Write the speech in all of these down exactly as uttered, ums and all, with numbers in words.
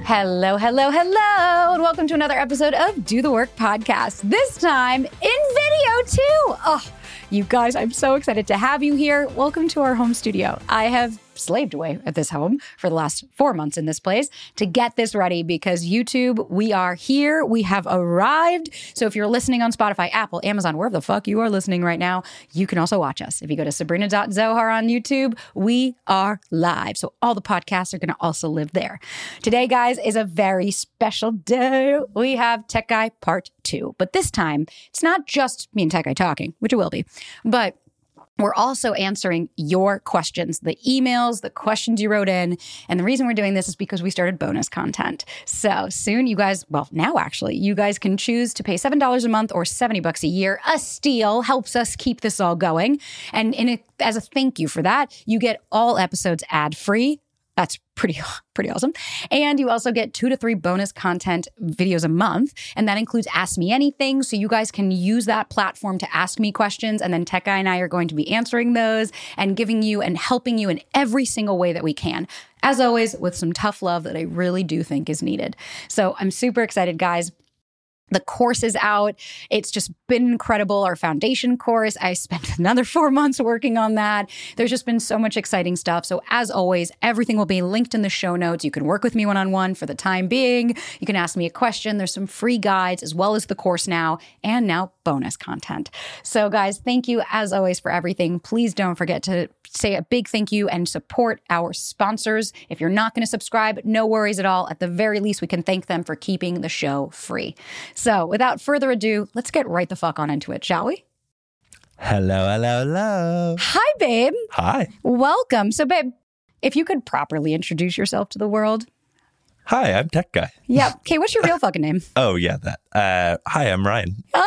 Hello, hello, hello, and welcome to another episode of Do the Work Podcast. This time in video too. Oh, you guys, I'm so excited to have you here. Welcome to our home studio. I have slaved away at this home for the last four months in this place to get this ready because YouTube, we are here. We have arrived. So if you're listening on Spotify, Apple, Amazon, wherever the fuck you are listening right now, you can also watch us. If you go to Sabrina dot Zohar on YouTube, we are live. So all the podcasts are going to also live there. Today, guys, is a very special day. We have Tech Guy Part two. But this time, it's not just me and Tech Guy talking, which it will be, but we're also answering your questions, the emails, the questions you wrote in. And the reason we're doing this is because we started bonus content. So soon you guys, well, now actually, you guys can choose to pay seven dollars a month or seventy bucks a year. A steal helps us keep this all going. And in a, as a thank you for that, you get all episodes ad-free. That's pretty, pretty awesome. And you also get two to three bonus content videos a month. And that includes Ask Me Anything. So you guys can use that platform to ask me questions. And then Tech Guy and I are going to be answering those and giving you and helping you in every single way that we can. As always, with some tough love that I really do think is needed. So I'm super excited, guys. The course is out. It's just been incredible. Our foundation course, I spent another four months working on that. There's just been so much exciting stuff. So as always, everything will be linked in the show notes. You can work with me one-on-one for the time being. You can ask me a question. There's some free guides as well as the course now, and now bonus content. So guys, thank you as always for everything. Please don't forget to say a big thank you and support our sponsors. If you're not going to subscribe, no worries at all. At the very least, we can thank them for keeping the show free. So without further ado, let's get right the fuck on into it, shall we? Hello, hello, hello. Hi, babe. Hi. Welcome. So, babe, if you could properly introduce yourself to the world. Hi, I'm Tech Guy. Yeah. Okay, what's your real fucking name? Oh, yeah, that. Uh, hi, I'm Ryan. Ah!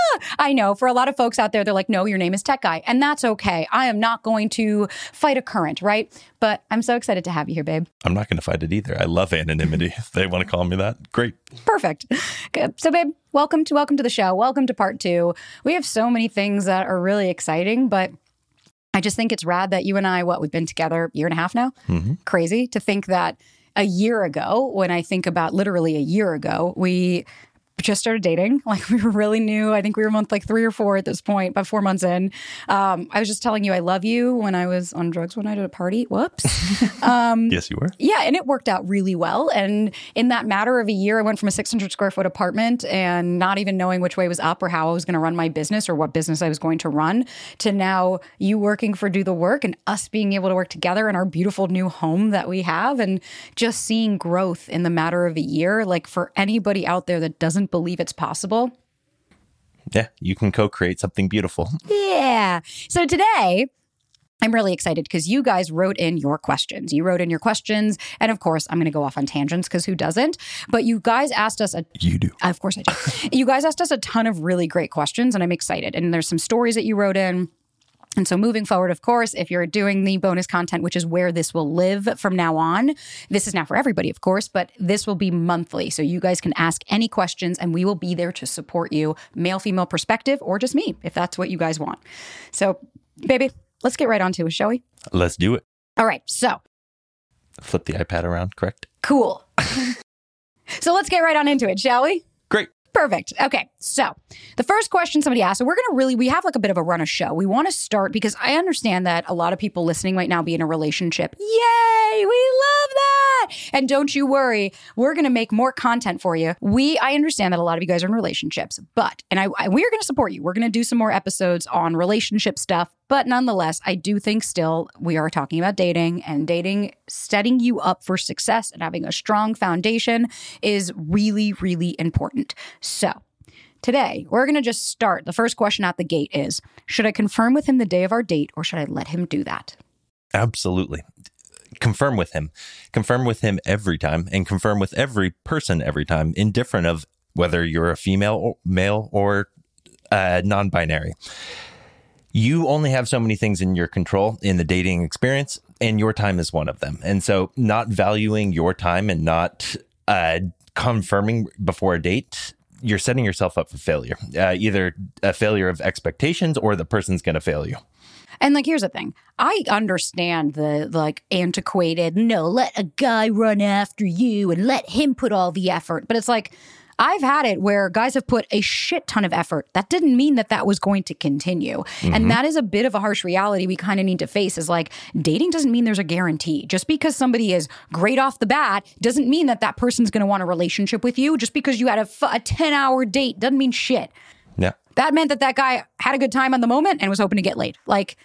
I know for a lot of folks out there, they're like, no, your name is Tech Guy. And that's okay. I am not going to fight a current, right? But I'm so excited to have you here, babe. I'm not going to fight it either. I love anonymity. If they want to call me that, great. Perfect. Good. So, babe, welcome to welcome to the show. Welcome to part two. We have so many things that are really exciting, but I just think it's rad that you and I, what, we've been together a year and a half now? Mm-hmm. Crazy to think that a year ago, when I think about literally a year ago, we just started dating. Like we were really new. I think we were month like three or four at this point, about four months in. Um, I was just telling you I love you when I was on drugs one night at a party. Whoops. Um, yes, you were. Yeah, and it worked out really well. And in that matter of a year, I went from a six hundred square foot apartment and not even knowing which way was up or how I was going to run my business or what business I was going to run to now you working for Do the Work and us being able to work together in our beautiful new home that we have and just seeing growth in the matter of a year. Like for anybody out there that doesn't believe it's possible. Yeah, you can co-create something beautiful. Yeah. So today, I'm really excited because you guys wrote in your questions. You wrote in your questions. And of course, I'm going to go off on tangents because who doesn't? But you guys asked us a... You do. Of course I do. You guys asked us a ton of really great questions and I'm excited. And there's some stories that you wrote in. And so moving forward, of course, if you're doing the bonus content, which is where this will live from now on, this is now for everybody, of course, but this will be monthly. So you guys can ask any questions and we will be there to support you, male, female perspective, or just me, if that's what you guys want. So, baby, let's get right on to it, shall we? Let's do it. All right. So. Flip the iPad around, correct? Cool. So let's get right on into it, shall we? Great. Perfect. Okay. So the first question somebody asked, so we're going to really, we have like a bit of a run of show. We want to start because I understand that a lot of people listening might now be in a relationship. Yay! We love that. And don't you worry, we're going to make more content for you. We, I understand that a lot of you guys are in relationships, but, and I, I we're going to support you. We're going to do some more episodes on relationship stuff. But nonetheless, I do think still we are talking about dating and dating, setting you up for success and having a strong foundation is really, really important. So today we're going to just start. The first question out the gate is, should I confirm with him the day of our date or should I let him do that? Absolutely. Confirm with him. Confirm with him every time and confirm with every person every time, indifferent of whether you're a female or male or uh, non-binary. You only have so many things in your control in the dating experience, and your time is one of them. And so not valuing your time and not uh, confirming before a date, you're setting yourself up for failure, uh, either a failure of expectations or the person's going to fail you. And like, here's the thing. I understand the like antiquated, no, let a guy run after you and let him put all the effort. But it's like, I've had it where guys have put a shit ton of effort. That didn't mean that that was going to continue. Mm-hmm. And that is a bit of a harsh reality we kind of need to face is like, dating doesn't mean there's a guarantee. Just because somebody is great off the bat doesn't mean that that person's going to want a relationship with you. Just because you had a, a ten hour date doesn't mean shit. Yeah. That meant that that guy had a good time on the moment and was hoping to get laid. Like,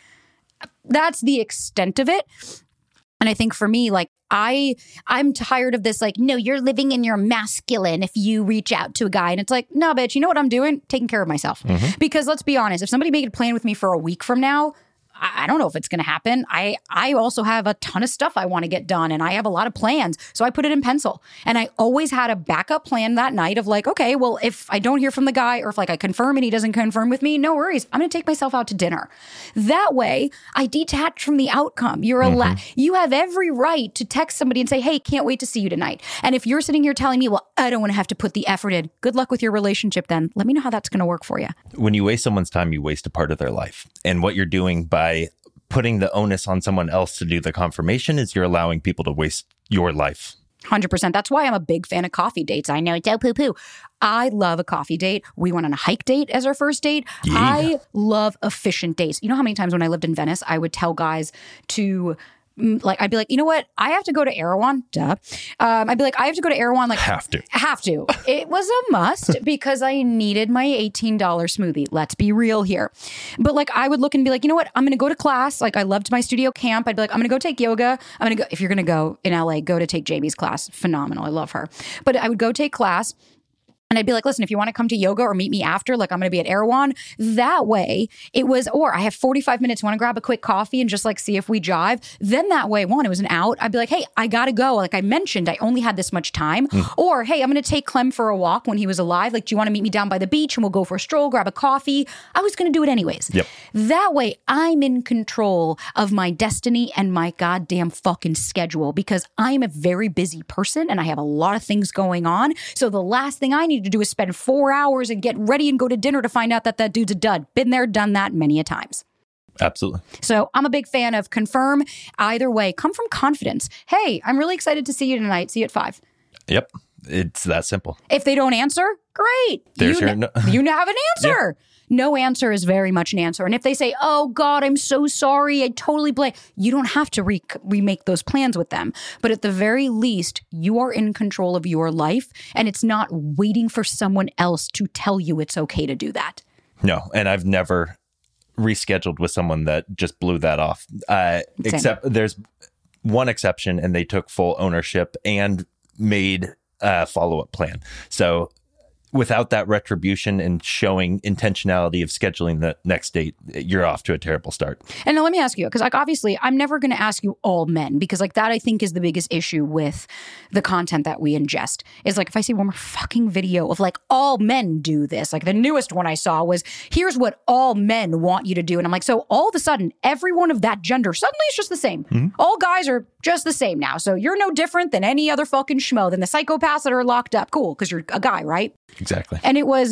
that's the extent of it. And I think for me, like, I, I'm tired of this, like, no, you're living in your masculine if you reach out to a guy. And it's like, no, bitch, you know what I'm doing? Taking care of myself. Mm-hmm. Because let's be honest, if somebody made a plan with me for a week from now, I don't know if it's going to happen. I, I also have a ton of stuff I want to get done and I have a lot of plans. So I put it in pencil and I always had a backup plan that night of like, okay, well, if I don't hear from the guy or if like I confirm and he doesn't confirm with me, no worries. I'm going to take myself out to dinner. That way I detach from the outcome. You're mm-hmm. allowed, you have every right to text somebody and say, hey, can't wait to see you tonight. And if you're sitting here telling me, well, I don't want to have to put the effort in, good luck with your relationship then. Let me know how that's going to work for you. When you waste someone's time, you waste a part of their life. And what you're doing by putting the onus on someone else to do the confirmation is you're allowing people to waste your life. one hundred percent. That's why I'm a big fan of coffee dates. I know it's oh poo-poo. I love a coffee date. We went on a hike date as our first date. Yeah. I love efficient dates. You know how many times when I lived in Venice, I would tell guys to... Like, I'd be like, you know what? I have to go to Erewhon. Duh. Um, I'd be like, I have to go to Erewhon. Like, have to. Have to. It was a must because I needed my eighteen dollars smoothie. Let's be real here. But like, I would look and be like, you know what? I'm going to go to class. Like, I loved my studio camp. I'd be like, I'm going to go take yoga. I'm going to go, if you're going to go in L A, go to take Jamie's class. Phenomenal. I love her. But I would go take class. And I'd be like, listen, if you want to come to yoga or meet me after, like I'm going to be at Erewhon. That way it was, or I have forty-five minutes, want to grab a quick coffee and just like see if we jive. Then that way, one, it was an out. I'd be like, hey, I got to go. Like I mentioned, I only had this much time. Mm. Or, hey, I'm going to take Clem for a walk when he was alive. Like, do you want to meet me down by the beach and we'll go for a stroll, grab a coffee? I was going to do it anyways. Yep. That way I'm in control of my destiny and my goddamn fucking schedule because I'm a very busy person and I have a lot of things going on. So the last thing I need to do is spend four hours and get ready and go to dinner to find out that that dude's a dud. Been there, done that many a times. Absolutely. So I'm a big fan of confirm. Either way, come from confidence. Hey, I'm really excited to see you tonight. See you at five. Yep. It's that simple. If they don't answer, great. There's you, your no- you have an answer. Yeah. No answer is very much an answer. And if they say, oh God, I'm so sorry, I totally blame, you don't have to re- remake those plans with them. But at the very least, you are in control of your life and it's not waiting for someone else to tell you it's okay to do that. No, and I've never rescheduled with someone that just blew that off. Uh, except there's one exception and they took full ownership and made a follow-up plan. So without that retribution and showing intentionality of scheduling the next date, you're off to a terrible start. And now let me ask you, because like obviously I'm never going to ask you all men, because like that I think is the biggest issue with the content that we ingest. Is like if I see one more fucking video of like all men do this, like the newest one I saw was here's what all men want you to do, and I'm like, so all of a sudden everyone of that gender suddenly is just the same. Mm-hmm. All guys are just the same now, so you're no different than any other fucking schmo, than the psychopaths that are locked up. Cool, because you're a guy, right? Exactly. And it was,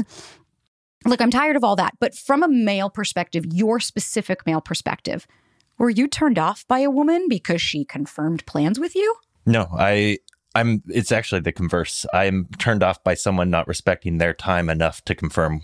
look, I'm tired of all that. But from a male perspective, your specific male perspective, were you turned off by a woman because she confirmed plans with you? No, I, I'm, it's actually the converse. I'm turned off by someone not respecting their time enough to confirm.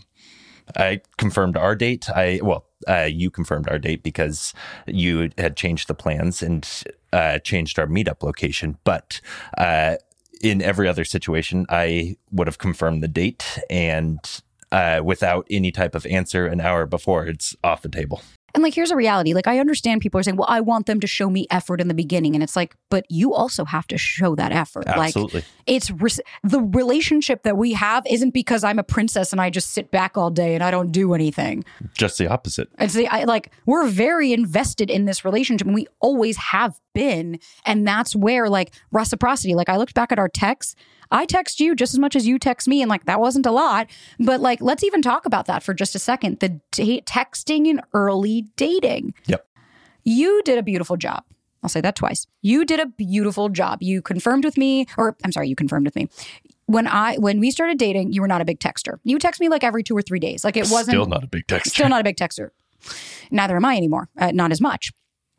I confirmed our date. I, well, uh, you confirmed our date because you had changed the plans and uh, changed our meetup location. But, uh, in every other situation, I would have confirmed the date, and uh, without any type of answer an hour before, it's off the table. And like, here's a reality. Like, I understand people are saying, well, I want them to show me effort in the beginning. And it's like, but you also have to show that effort. Absolutely. Like, it's re- the relationship that we have isn't because I'm a princess and I just sit back all day and I don't do anything. Just the opposite. It's the, I, like, we're very invested in this relationship and we always have been. And that's where like reciprocity, like I looked back at our texts. I text you just as much as you text me. And like, that wasn't a lot. But like, let's even talk about that for just a second. The t- texting and early dating. Yep. You did a beautiful job. I'll say that twice. You did a beautiful job. You confirmed with me, or I'm sorry, you confirmed with me. When I when we started dating, you were not a big texter. You text me like every two or three days. Like it wasn't. Still not a big texter. Still not a big texter. Neither am I anymore, uh, not as much.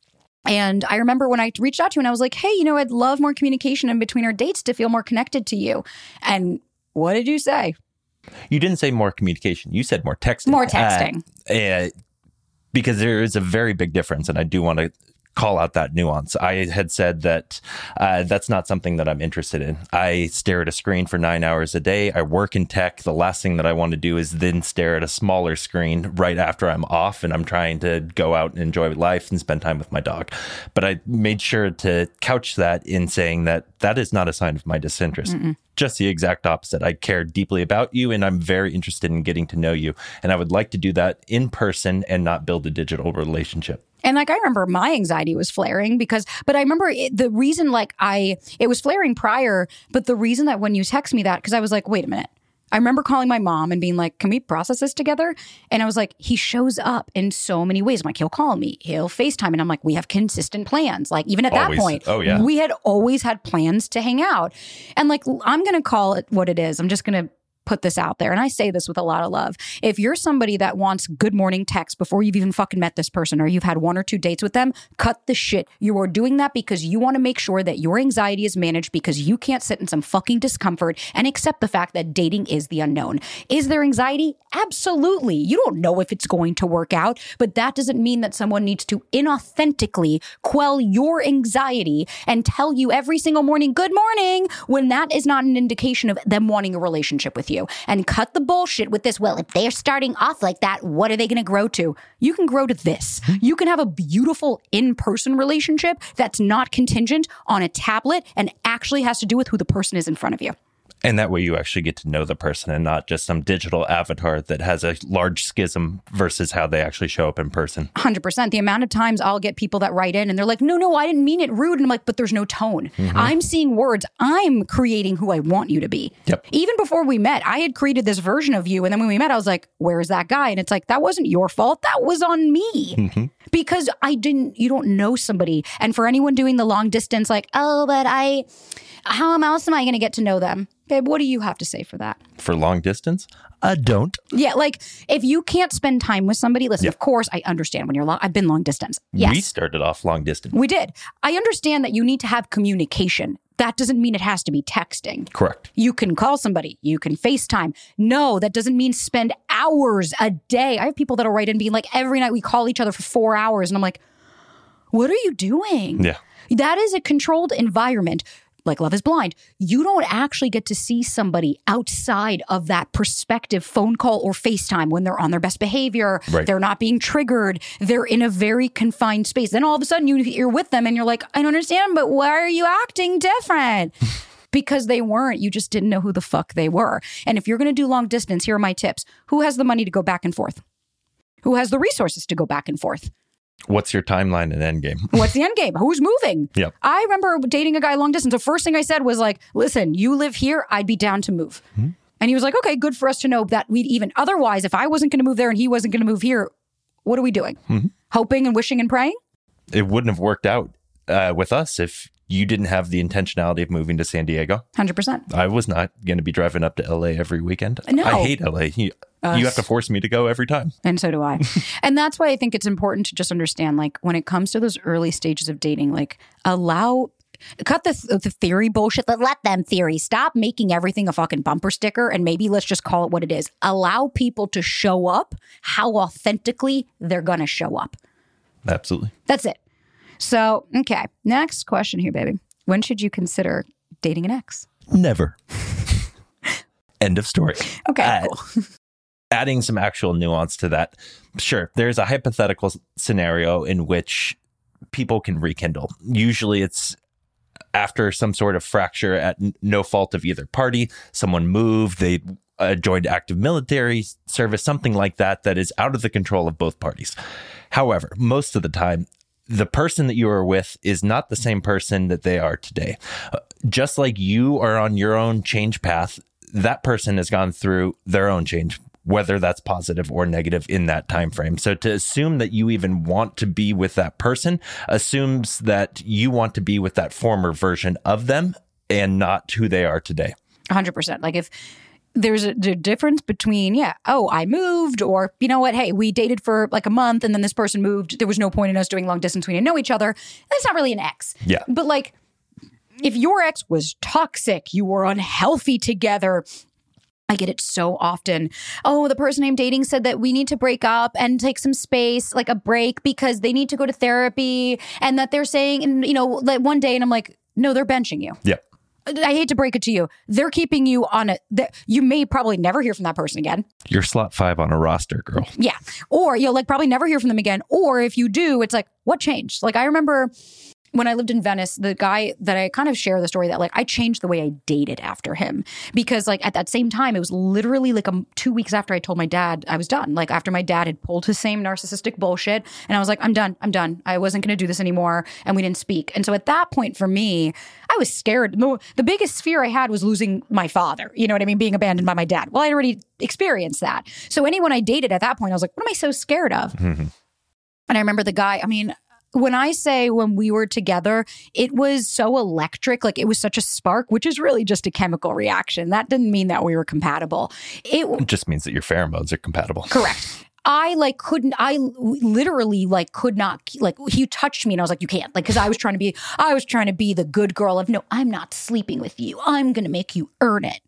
And I remember when I reached out to you and I was like, hey, you know, I'd love more communication in between our dates to feel more connected to you. And what did you say? You didn't say more communication. You said more texting. More texting. Uh, uh, because there is a very big difference. And I do want to call out that nuance. I had said that uh, that's not something that I'm interested in. I stare at a screen for nine hours a day. I work in tech. The last thing that I want to do is then stare at a smaller screen right after I'm off and I'm trying to go out and enjoy life and spend time with my dog. But I made sure to couch that in saying that that is not a sign of my disinterest. Mm-mm. Just the exact opposite. I care deeply about you and I'm very interested in getting to know you. And I would like to do that in person and not build a digital relationship. And like, I remember my anxiety was flaring because, but I remember it, the reason like I, it was flaring prior, but the reason that when you text me that, because I was like, wait a minute. I remember calling my mom and being like, can we process this together? And I was like, he shows up in so many ways. I'm like, he'll call me, he'll FaceTime. And I'm like, we have consistent plans. Like even at always. that point, oh, yeah. we had always had plans to hang out. And like, I'm going to call it what it is. I'm just going to put this out there. And I say this with a lot of love. If you're somebody that wants good morning text before you've even fucking met this person or you've had one or two dates with them, cut the shit. You are doing that because you want to make sure that your anxiety is managed because you can't sit in some fucking discomfort and accept the fact that dating is the unknown. Is there anxiety? Absolutely. You don't know if it's going to work out, but that doesn't mean that someone needs to inauthentically quell your anxiety and tell you every single morning, good morning, when that is not an indication of them wanting a relationship with you. You and cut the bullshit with this. Well, if they're starting off like that, what are they going to grow to? You can grow to this. You can have a beautiful in-person relationship that's not contingent on a tablet and actually has to do with who the person is in front of you. And that way you actually get to know the person and not just some digital avatar that has a large schism versus how they actually show up in person. one hundred percent. The amount of times I'll get people that write in and they're like, no, no, I didn't mean it rude. And I'm like, but there's no tone. Mm-hmm. I'm seeing words. I'm creating who I want you to be. Yep. Even before we met, I had created this version of you. And then when we met, I was like, where is that guy? And it's like, that wasn't your fault. That was on me. Mm-hmm. Because I didn't, you don't know somebody. And for anyone doing the long distance, like, oh, but I, how else am I going to get to know them? Babe, what do you have to say for that? For long distance? I don't. Yeah, like if you can't spend time with somebody, listen, yep. Of course, I understand when you're long. I've been long distance. Yes. We started off long distance. We did. I understand that you need to have communication. That doesn't mean it has to be texting. Correct. You can call somebody. You can FaceTime. No, that doesn't mean spend hours a day. I have people that'll write in being like, every night we call each other for four hours. And I'm like, what are you doing? Yeah. That is a controlled environment. Like Love is Blind, you don't actually get to see somebody outside of that prospective phone call or FaceTime when they're on their best behavior. Right. They're not being triggered. They're in a very confined space. Then all of a sudden you, you're with them and you're like, I don't understand, but why are you acting different? Because they weren't. You just didn't know who the fuck they were. And if you're going to do long distance, here are my tips. Who has the money to go back and forth? Who has the resources to go back and forth? What's your timeline and end game? What's the end game? Who's moving? Yep. I remember dating a guy long distance. The first thing I said was like, listen, you live here. I'd be down to move. Mm-hmm. And he was like, okay, good for us to know that we'd even, otherwise, if I wasn't going to move there and he wasn't going to move here, what are we doing? Mm-hmm. Hoping and wishing and praying? It wouldn't have worked out uh, with us if you didn't have the intentionality of moving to San Diego. one hundred percent. I was not going to be driving up to L A every weekend. No. I hate L A. You, you have to force me to go every time. And so do I. And that's why I think it's important to just understand, like, when it comes to those early stages of dating, like, allow... Cut the the theory bullshit. Let them theory. Stop making everything a fucking bumper sticker and maybe let's just call it what it is. Allow people to show up how authentically they're going to show up. Absolutely. That's it. So, okay. Next question here, baby. When should you consider dating an ex? Never. End of story. Okay, uh, cool. Adding some actual nuance to that. Sure, there's a hypothetical scenario in which people can rekindle. Usually it's after some sort of fracture at n- no fault of either party. Someone moved, they uh, joined active military service, something like that, that is out of the control of both parties. However, most of the time, the person that you are with is not the same person that they are today. Uh, just like you are on your own change path, that person has gone through their own change, whether that's positive or negative in that time frame. So to assume that you even want to be with that person assumes that you want to be with that former version of them and not who they are today. one hundred percent. Like if there's a, a difference between, yeah, oh, I moved, or, you know what, hey, we dated for like a month and then this person moved. There was no point in us doing long distance. We didn't know each other. That's not really an ex. Yeah. But like, if your ex was toxic, you were unhealthy together, I get it so often. Oh, the person I'm dating said that we need to break up and take some space, like a break, because they need to go to therapy, and that they're saying, and you know, like one day, and I'm like, no, they're benching you. Yeah. I hate to break it to you. They're keeping you on a, you may probably never hear from that person again. You're slot five on a roster, girl. Yeah. Or you'll like probably never hear from them again. Or if you do, it's like, what changed? Like I remember when I lived in Venice, the guy that I kind of share the story that like I changed the way I dated after him, because like at that same time, it was literally like a, two weeks after I told my dad I was done. Like after my dad had pulled his same narcissistic bullshit, and I was like, I'm done. I'm done. I wasn't going to do this anymore. And we didn't speak. And so at that point for me, I was scared. The, the biggest fear I had was losing my father. You know what I mean? Being abandoned by my dad. Well, I'd already experienced that. So anyone I dated at that point, I was like, what am I so scared of? Mm-hmm. And I remember the guy, I mean, when I say when we were together, it was so electric, like it was such a spark, which is really just a chemical reaction. That didn't mean that we were compatible. It, it just means that your pheromones are compatible. Correct. I like couldn't, I literally like could not, like he touched me and I was like, you can't, like, cause I was trying to be, I was trying to be the good girl of, no, I'm not sleeping with you. I'm going to make you earn it.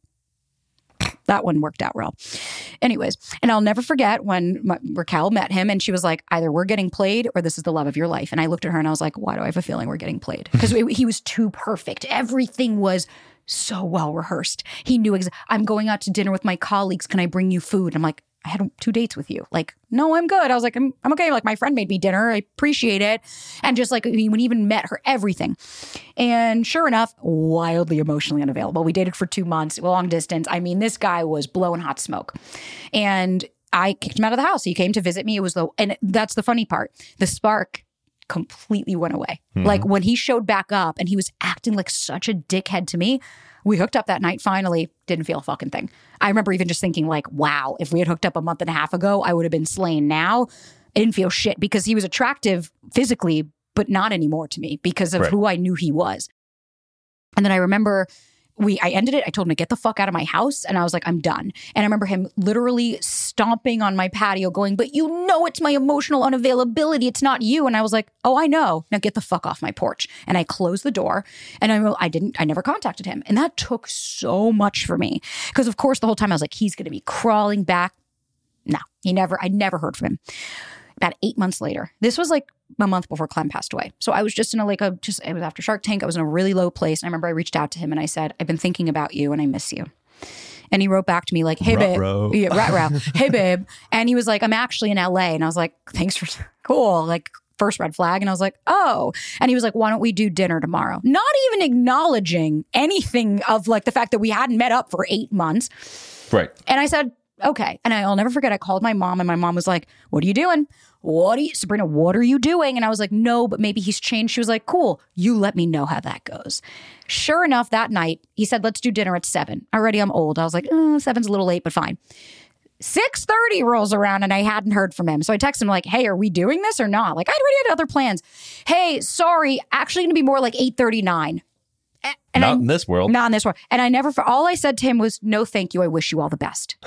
That one worked out well. Anyways, and I'll never forget when my, Raquel met him and she was like, either we're getting played or this is the love of your life. And I looked at her and I was like, why do I have a feeling we're getting played? Because he was too perfect. Everything was so well rehearsed. He knew, ex- I'm going out to dinner with my colleagues. Can I bring you food? And I'm like, I had two dates with you. Like, no, I'm good. I was like, I'm, I'm okay. Like my friend made me dinner. I appreciate it. And just like when he even met her, everything. And sure enough, wildly emotionally unavailable. We dated for two months, long distance. I mean, this guy was blowing hot smoke. And I kicked him out of the house. He came to visit me. It was the, and that's the funny part. The spark completely went away. Mm-hmm. Like when he showed back up and he was acting like such a dickhead to me, we hooked up that night, finally, didn't feel a fucking thing. I remember even just thinking like, wow, if we had hooked up a month and a half ago, I would have been slain now. I didn't feel shit because he was attractive physically, but not anymore to me because of right. who I knew he was. And then I remember we, I ended it. I told him to get the fuck out of my house. And I was like, I'm done. And I remember him literally stomping on my patio going, but you know, it's my emotional unavailability. It's not you. And I was like, oh, I know. Now get the fuck off my porch. And I closed the door and I, I didn't, I never contacted him. And that took so much for me. Because of course, the whole time I was like, he's going to be crawling back. No, he never, I never heard from him. About eight months later, this was like a month before Clem passed away. So I was just in a like a, just, it was after Shark Tank. I was in a really low place. And I remember I reached out to him and I said, I've been thinking about you and I miss you. And he wrote back to me like, hey, babe. Yeah, rat-row. Hey, babe. And he was like, I'm actually in L A. And I was like, thanks for, cool. Like first red flag. And I was like, oh. And he was like, why don't we do dinner tomorrow? Not even acknowledging anything of like the fact that we hadn't met up for eight months. Right. And I said, okay. And I'll never forget, I called my mom and my mom was like, what are you doing? What are you, Sabrina, what are you doing? And I was like, no, but maybe he's changed. She was like, cool. You let me know how that goes. Sure enough, that night, he said, let's do dinner at seven. Already I'm old. I was like, oh, seven's a little late, but fine. six thirty rolls around and I hadn't heard from him. So I texted him like, hey, are we doing this or not? Like I'd already had other plans. Hey, sorry, actually going to be more like eight thirty-nine. And not I, in this world. Not in this world. And I never, all I said to him was, no, thank you. I wish you all the best.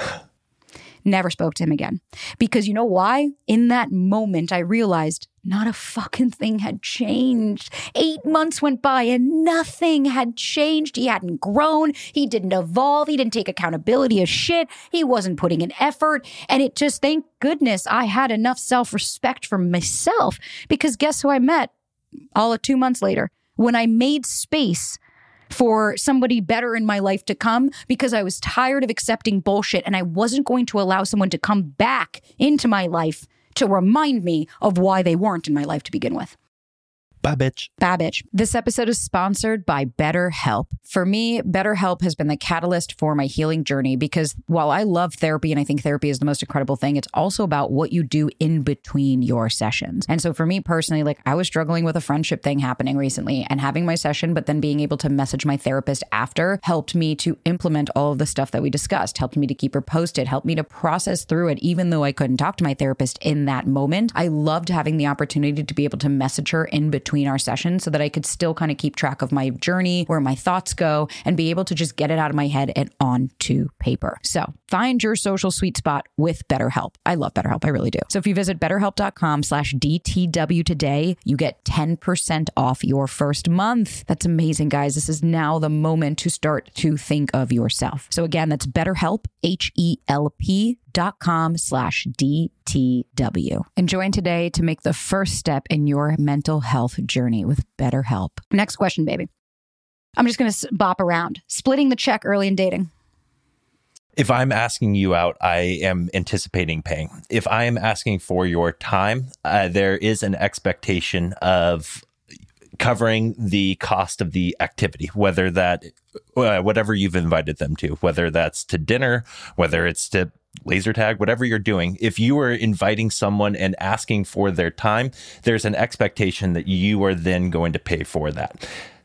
Never spoke to him again. Because you know why? In that moment, I realized not a fucking thing had changed. Eight months went by and nothing had changed. He hadn't grown. He didn't evolve. He didn't take accountability of shit. He wasn't putting in effort. And it just, thank goodness I had enough self-respect for myself. Because guess who I met all of two months later? When I made space for somebody better in my life to come, because I was tired of accepting bullshit and I wasn't going to allow someone to come back into my life to remind me of why they weren't in my life to begin with. Bye, bitch. Bye, bitch. This episode is sponsored by BetterHelp. For me, BetterHelp has been the catalyst for my healing journey because while I love therapy and I think therapy is the most incredible thing, it's also about what you do in between your sessions. And so for me personally, like I was struggling with a friendship thing happening recently and having my session, but then being able to message my therapist after helped me to implement all of the stuff that we discussed, helped me to keep her posted, helped me to process through it, even though I couldn't talk to my therapist in that moment. I loved having the opportunity to be able to message her in between between our sessions so that I could still kind of keep track of my journey, where my thoughts go, and be able to just get it out of my head and onto paper. So find your social sweet spot with BetterHelp. I love BetterHelp. I really do. So if you visit betterhelp.com slash DTW today, you get ten percent off your first month. That's amazing, guys. This is now the moment to start to think of yourself. So again, that's BetterHelp, H E L P dot com slash D T W. And join today to make the first step in your mental health journey with BetterHelp. Next question, baby. I'm just going to bop around. Splitting the check early in dating. If I'm asking you out, I am anticipating paying. If I am asking for your time, uh, there is an expectation of covering the cost of the activity, whether that, uh, whatever you've invited them to, whether that's to dinner, whether it's to laser tag, whatever you're doing. If you are inviting someone and asking for their time, there's an expectation that you are then going to pay for that.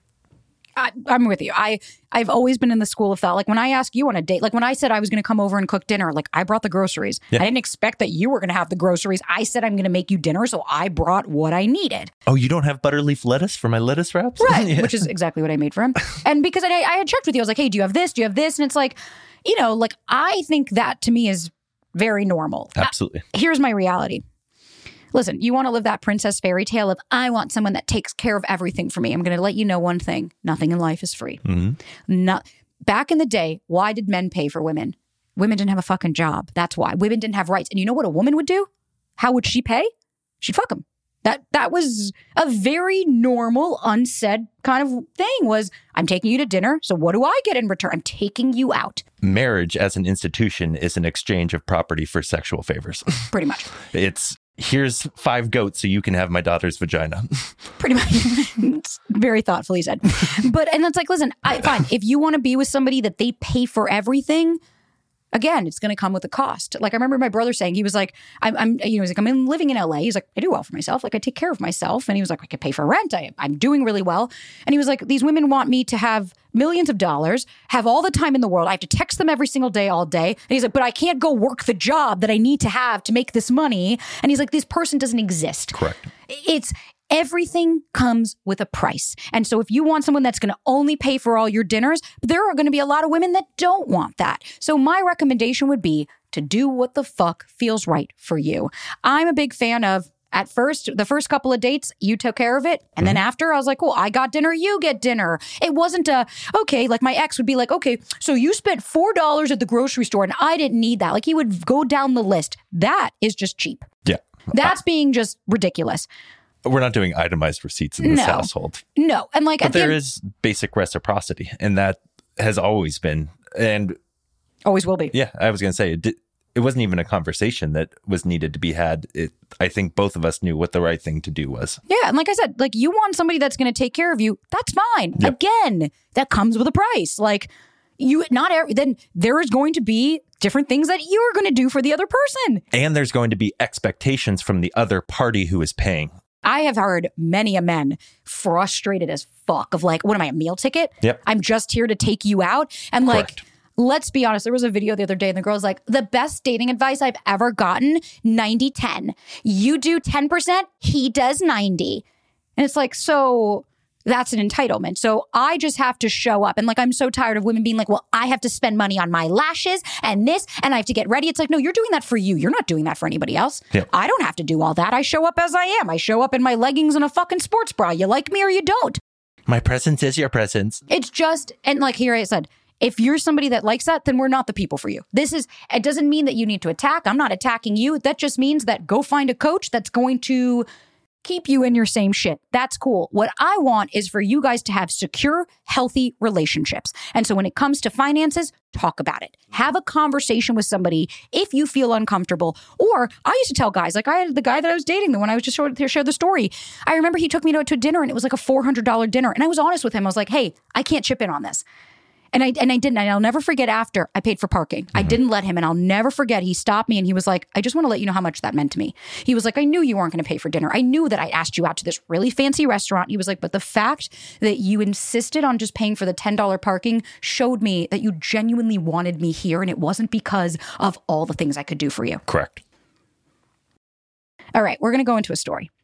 I, I'm with you. I, I've always been in the school of thought. Like when I ask you on a date, like when I said I was going to come over and cook dinner, like I brought the groceries. Yeah. I didn't expect that you were going to have the groceries. I said I'm going to make you dinner, so I brought what I needed. Oh, you don't have butter leaf lettuce for my lettuce wraps? Right, yeah. Which is exactly what I made for him. And because I, I had checked with you, I was like, hey, do you have this? Do you have this? And it's like, you know, like I think that to me is very normal. Absolutely. Uh, here's my reality. Listen, you want to live that princess fairy tale of, I want someone that takes care of everything for me. I'm going to let you know one thing. Nothing in life is free. Mm-hmm. Not, back in the day, why did men pay for women? Women didn't have a fucking job. That's why. Women didn't have rights. And you know what a woman would do? How would she pay? She'd fuck him. That that was a very normal, unsaid kind of thing was, I'm taking you to dinner, so what do I get in return? I'm taking you out. Marriage as an institution is an exchange of property for sexual favors. Pretty much. It's, here's five goats so you can have my daughter's vagina. Pretty much. It's very thoughtfully said. But, and it's like, listen, I, fine. If you want to be with somebody that they pay for everything, again, it's going to come with a cost. Like I remember my brother saying, he was like, I'm, I'm you know, he's like, I'm in, living in L A. He's like, I do well for myself. Like I take care of myself. And he was like, I can pay for rent. I, I'm doing really well. And he was like, these women want me to have millions of dollars, have all the time in the world. I have to text them every single day, all day. And he's like, but I can't go work the job that I need to have to make this money. And he's like, this person doesn't exist. Correct. It's everything comes with a price. And so if you want someone that's going to only pay for all your dinners, there are going to be a lot of women that don't want that. So my recommendation would be to do what the fuck feels right for you. I'm a big fan of, at first, the first couple of dates, you took care of it. And mm-hmm. then after, I was like, cool, I got dinner, you get dinner. It wasn't a, okay, like my ex would be like, okay, so you spent four dollars at the grocery store and I didn't need that. Like he would go down the list. That is just cheap. Yeah. That's uh, being just ridiculous. We're not doing itemized receipts in this no. household. No. And like, but there end, is basic reciprocity, and that has always been, and always will be. Yeah. I was going to say, it, did, it wasn't even a conversation that was needed to be had. It, I think both of us knew what the right thing to do was. Yeah. And like I said, like you want somebody that's going to take care of you. That's fine. Yep. Again, that comes with a price. Like you, not every, then there is going to be different things that you're going to do for the other person. And there's going to be expectations from the other party who is paying. I have heard many a men frustrated as fuck of like, what am I, a meal ticket? Yep. I'm just here to take you out. And like, Correct. Let's be honest. There was a video the other day and the girl's like, the best dating advice I've ever gotten, ninety ten. You do ten percent, he does ninety. And it's like, so that's an entitlement. So I just have to show up. And like, I'm so tired of women being like, well, I have to spend money on my lashes and this, and I have to get ready. It's like, no, you're doing that for you. You're not doing that for anybody else. Yep. I don't have to do all that. I show up as I am. I show up in my leggings and a fucking sports bra. You like me or you don't. My presence is your presence. It's just, and like here I said, if you're somebody that likes that, then we're not the people for you. This is, it doesn't mean that you need to attack. I'm not attacking you. That just means that go find a coach that's going to keep you in your same shit. That's cool. What I want is for you guys to have secure, healthy relationships. And so when it comes to finances, talk about it. Have a conversation with somebody if you feel uncomfortable. Or I used to tell guys, like I had the guy that I was dating, the one I was just showed to share the story. I remember he took me to, to dinner and it was like a four hundred dollars dinner. And I was honest with him. I was like, hey, I can't chip in on this. And I and I didn't. And I'll never forget after I paid for parking. Mm-hmm. I didn't let him. And I'll never forget. He stopped me and he was like, I just want to let you know how much that meant to me. He was like, I knew you weren't going to pay for dinner. I knew that I asked you out to this really fancy restaurant. He was like, but the fact that you insisted on just paying for the ten dollars parking showed me that you genuinely wanted me here. And it wasn't because of all the things I could do for you. Correct. All right. We're going to go into a story.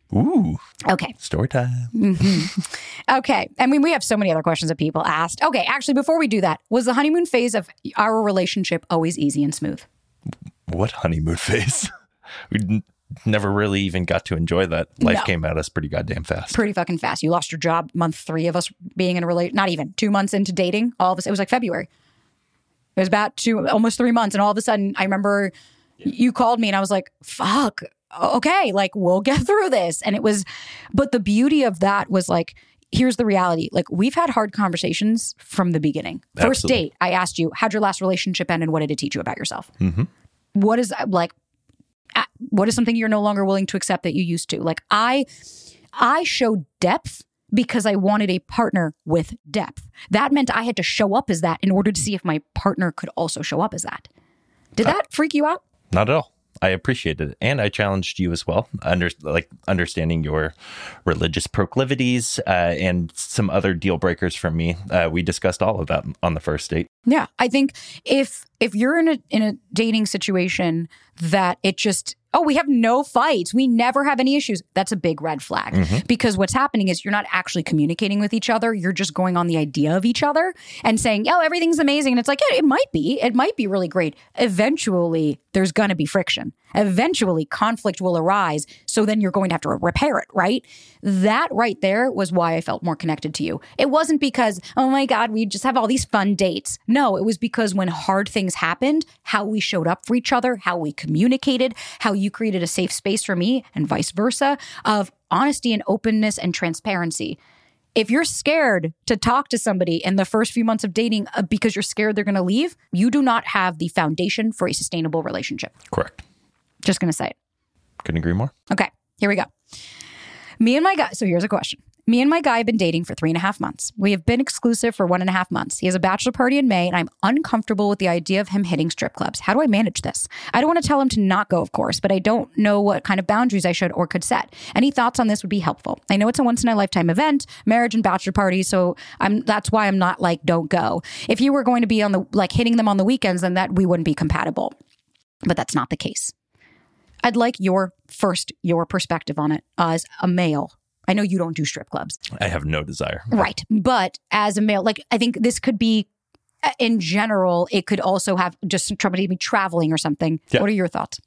Ooh. Okay. Story time. Mm-hmm. Okay. I mean, we have so many other questions that people asked. Okay. Actually, before we do that, was the honeymoon phase of our relationship always easy and smooth? What honeymoon phase? we n- never really even got to enjoy that. Life No. came at us pretty goddamn fast. Pretty fucking fast. You lost your job month three of us being in a relation, not even two months into dating. All of us, it was like February. It was about two, almost three months. And all of a sudden, I remember you called me and I was like, fuck, okay, like we'll get through this. And it was, but the beauty of that was like, here's the reality. Like we've had hard conversations from the beginning. First Absolutely. date, I asked you, how'd your last relationship end and what did it teach you about yourself? Mm-hmm. What is like, uh, what is something you're no longer willing to accept that you used to? Like I, I showed depth because I wanted a partner with depth. That meant I had to show up as that in order to see if my partner could also show up as that. Did that uh, freak you out? Not at all. I appreciated it. And I challenged you as well, under like understanding your religious proclivities uh, and some other deal breakers from me. Uh, we discussed all of that on the first date. Yeah. I think if if you're in a in a dating situation that it just, oh, we have no fights, we never have any issues, that's a big red flag. Mm-hmm. Because what's happening is you're not actually communicating with each other. You're just going on the idea of each other and saying, oh, everything's amazing. And it's like, yeah, it might be. It might be really great. Eventually, there's going to be friction. Eventually, conflict will arise. So then you're going to have to repair it, right? That right there was why I felt more connected to you. It wasn't because, oh my God, we just have all these fun dates. No, it was because when hard things happened, how we showed up for each other, how we communicated, how you created a safe space for me and vice versa of honesty and openness and transparency. If you're scared to talk to somebody in the first few months of dating uh, because you're scared they're going to leave, you do not have the foundation for a sustainable relationship. Correct. Just going to say it. Couldn't agree more. Okay, here we go. Me and my guy, so here's a question. Me and my guy have been dating for three and a half months. We have been exclusive for one and a half months. He has a bachelor party in May, and I'm uncomfortable with the idea of him hitting strip clubs. How do I manage this? I don't want to tell him to not go, of course, but I don't know what kind of boundaries I should or could set. Any thoughts on this would be helpful. I know it's a once-in-a-lifetime event, marriage and bachelor party, so I'm that's why I'm not like, don't go. If you were going to be on the like hitting them on the weekends, then that we wouldn't be compatible. But that's not the case. I'd like your first, your perspective on it as a male. I know you don't do strip clubs. I have no desire. Right. But as a male, like I think this could be, in general, it could also have just somebody be traveling or something. Yeah. What are your thoughts?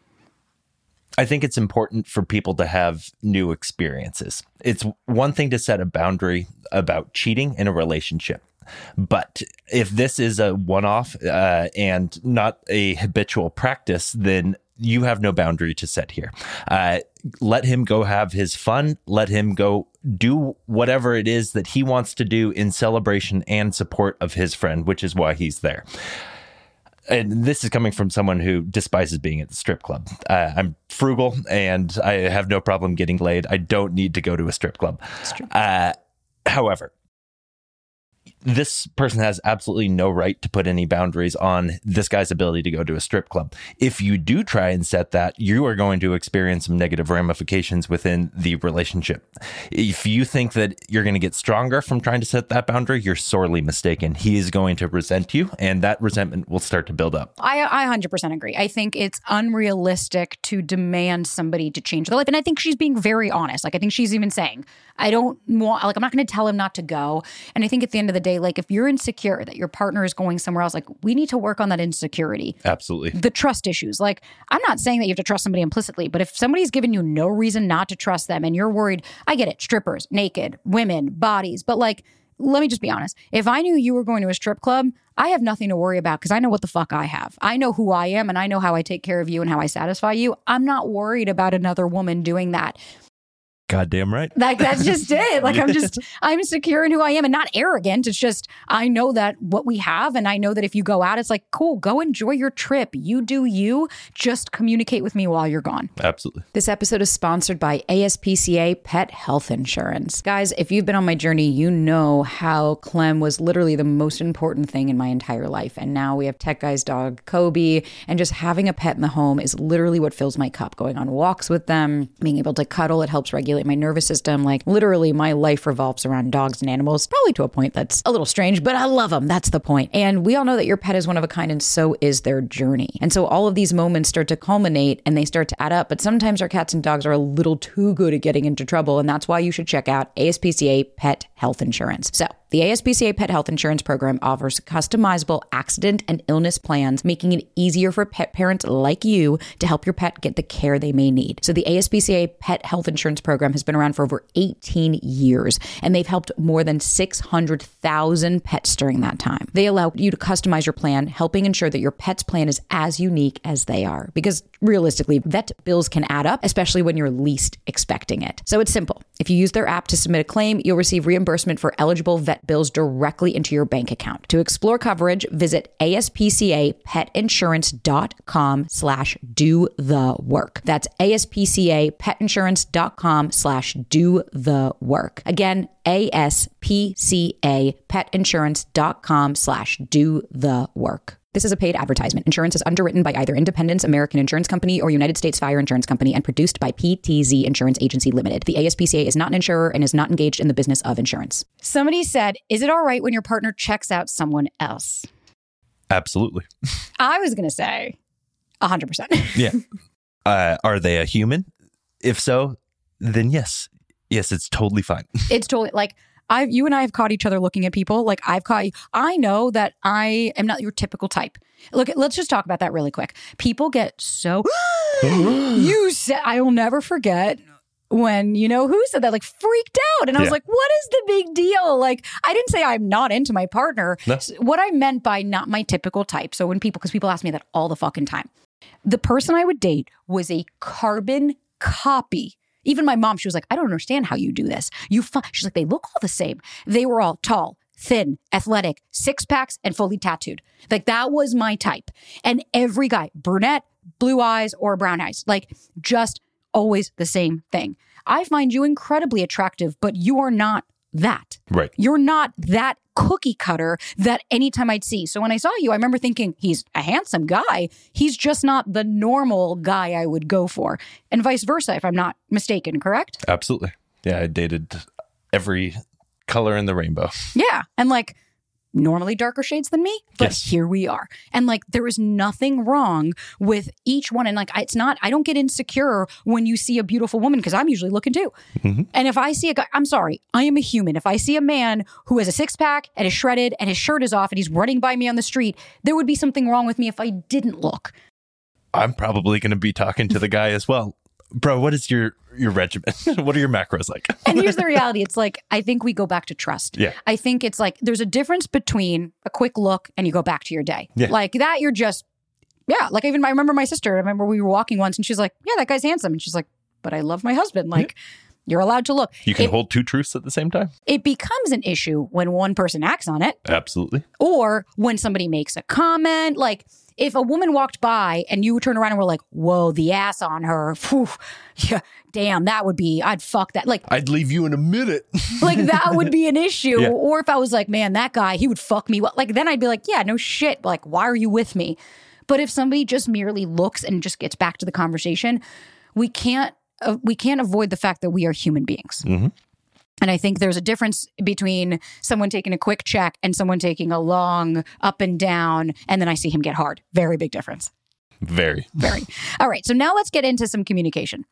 I think it's important for people to have new experiences. It's one thing to set a boundary about cheating in a relationship. But if this is a one-off uh, and not a habitual practice, then you have no boundary to set here. Uh, let him go have his fun. Let him go do whatever it is that he wants to do in celebration and support of his friend, which is why he's there. And this is coming from someone who despises being at the strip club. Uh, I'm frugal and I have no problem getting laid. I don't need to go to a strip club. Uh, however, this person has absolutely no right to put any boundaries on this guy's ability to go to a strip club. If you do try and set that, you are going to experience some negative ramifications within the relationship. If you think that you're going to get stronger from trying to set that boundary, you're sorely mistaken. He is going to resent you, and that resentment will start to build up. I, I one hundred percent agree. I think it's unrealistic to demand somebody to change their life. And I think she's being very honest. Like, I think she's even saying, I don't want, like, I'm not going to tell him not to go. And I think at the end of the day, like, if you're insecure that your partner is going somewhere else, like, we need to work on that insecurity. Absolutely. The trust issues. Like, I'm not saying that you have to trust somebody implicitly, but if somebody's given you no reason not to trust them and you're worried, I get it, strippers, naked, women, bodies, but like, let me just be honest. If I knew you were going to a strip club, I have nothing to worry about because I know what the fuck I have. I know who I am and I know how I take care of you and how I satisfy you. I'm not worried about another woman doing that. Goddamn right. Like, that's just it. Like, I'm just, I'm secure in who I am and not arrogant. It's just, I know that what we have. And I know that if you go out, it's like, cool, go enjoy your trip. You do you. Just communicate with me while you're gone. Absolutely. This episode is sponsored by A S P C A Pet Health Insurance. Guys, if you've been on my journey, you know how Clem was literally the most important thing in my entire life. And now we have Tech Guy's dog, Kobe. And just having a pet in the home is literally what fills my cup. Going on walks with them, being able to cuddle, it helps regulate regulate my nervous system. Like literally my life revolves around dogs and animals, probably to a point that's a little strange, but I love them. That's the point. And we all know that your pet is one of a kind and so is their journey. And so all of these moments start to culminate and they start to add up. But sometimes our cats and dogs are a little too good at getting into trouble. And that's why you should check out A S P C A Pet Health Insurance. So the A S P C A Pet Health Insurance Program offers customizable accident and illness plans, making it easier for pet parents like you to help your pet get the care they may need. So the A S P C A Pet Health Insurance Program has been around for over eighteen years, and they've helped more than six hundred thousand pets during that time. They allow you to customize your plan, helping ensure that your pet's plan is as unique as they are. Because realistically, vet bills can add up, especially when you're least expecting it. So it's simple. If you use their app to submit a claim, you'll receive reimbursement for eligible vet bills directly into your bank account. To explore coverage, visit aspcapetinsurance.com slash do the work. That's aspcapetinsurance.com slash do the work. Again, aspcapetinsurance.com slash do the work. This is a paid advertisement. Insurance is underwritten by either Independence American Insurance Company or United States Fire Insurance Company and produced by P T Z Insurance Agency Limited. The A S P C A is not an insurer and is not engaged in the business of insurance. Somebody said, is it all right when your partner checks out someone else? Absolutely. I was going to say one hundred percent. Yeah. Uh, are they a human? If so, then yes. Yes, it's totally fine. It's totally like... I've, you and I have caught each other looking at people. Like I've caught you. I know that I am not your typical type. Look, let's just talk about that really quick. People get so, you said, I will never forget when, you know, who said that, like freaked out. And I was Yeah. like, what is the big deal? Like, I didn't say I'm not into my partner. No. What I meant by not my typical type. So when people, because people ask me that all the fucking time. The person I would date was a carbon copy. Even my mom, she was like, I don't understand how you do this. You, fu-. She's like, they look all the same. They were all tall, thin, athletic, six packs, and fully tattooed. Like that was my type. And every guy, brunette, blue eyes, or brown eyes, like just always the same thing. I find you incredibly attractive, but you are not that. Right. You're not that cookie cutter that anytime I'd see. So when I saw you, I remember thinking, he's a handsome guy. He's just not the normal guy I would go for. And vice versa, if I'm not mistaken, correct? Absolutely. Yeah, I dated every color in the rainbow. Yeah. And like normally darker shades than me, but Yes. here we are. And like there is nothing wrong with each one. And like it's not, I don't get insecure when you see a beautiful woman because I'm usually looking too. Mm-hmm. And if I see a guy, I'm sorry, I am a human. If I see a man who has a six pack and is shredded and his shirt is off and he's running by me on the street, there would be something wrong with me if I didn't look. I'm probably going to be talking to the guy as well. Bro, what is your, your regimen? What are your macros like? And here's the reality. It's like, I think we go back to trust. Yeah. I think it's like, there's a difference between a quick look and you go back to your day. Yeah. Like that, you're just, yeah. Like even, I remember my sister, I remember we were walking once and she's like, yeah, that guy's handsome. And she's like, but I love my husband. Like, yeah. You're allowed to look. You can it, hold two truths at the same time. It becomes an issue when one person acts on it. Absolutely. Or when somebody makes a comment. Like if a woman walked by and you turn around and were like, whoa, the ass on her. Whew, yeah, damn, that would be, I'd fuck that. Like, I'd leave you in a minute. like that would be an issue. Yeah. Or if I was like, man, that guy, he would fuck me. Well, like then I'd be like, yeah, no shit. Like, why are you with me? But if somebody just merely looks and just gets back to the conversation, we can't, uh, we can't avoid the fact that we are human beings. Mm-hmm. And I think there's a difference between someone taking a quick check and someone taking a long up and down, and then I see him get hard. Very big difference. Very. Very. All right. So now let's get into some communication.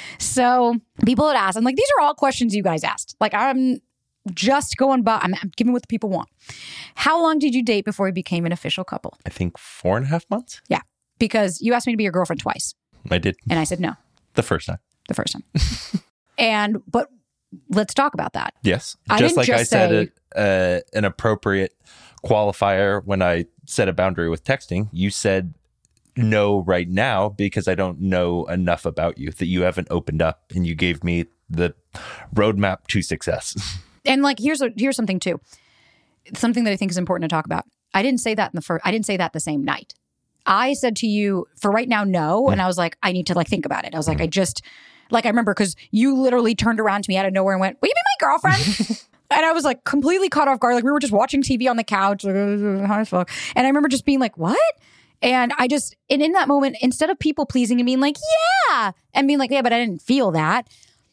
So people had asked, and like, these are all questions you guys asked. Like, I'm just going by, I'm, I'm giving what the people want. How long did you date before you became an official couple? I think four and a half months. Yeah. Because you asked me to be your girlfriend twice. I did. And I said no. The first time. The first time. And, but let's talk about that. Yes. I just didn't like just I said, say- it, uh, an appropriate qualifier when I set a boundary with texting, you said no right now because I don't know enough about you, that you haven't opened up, and you gave me the roadmap to success. And like, here's a, here's something too. Something that I think is important to talk about. I didn't say that in the first, I didn't say that the same night. I said to you, for right now, no. And I was like, I need to like think about it. I was like, I just, like, I remember because you literally turned around to me out of nowhere and went, will you be my girlfriend? And I was like completely caught off guard. Like we were just watching T V on the couch. Like, how the fuck? And I remember just being like, what? And I just, and in that moment, instead of people pleasing and being like, yeah, and being like, yeah, but I didn't feel that.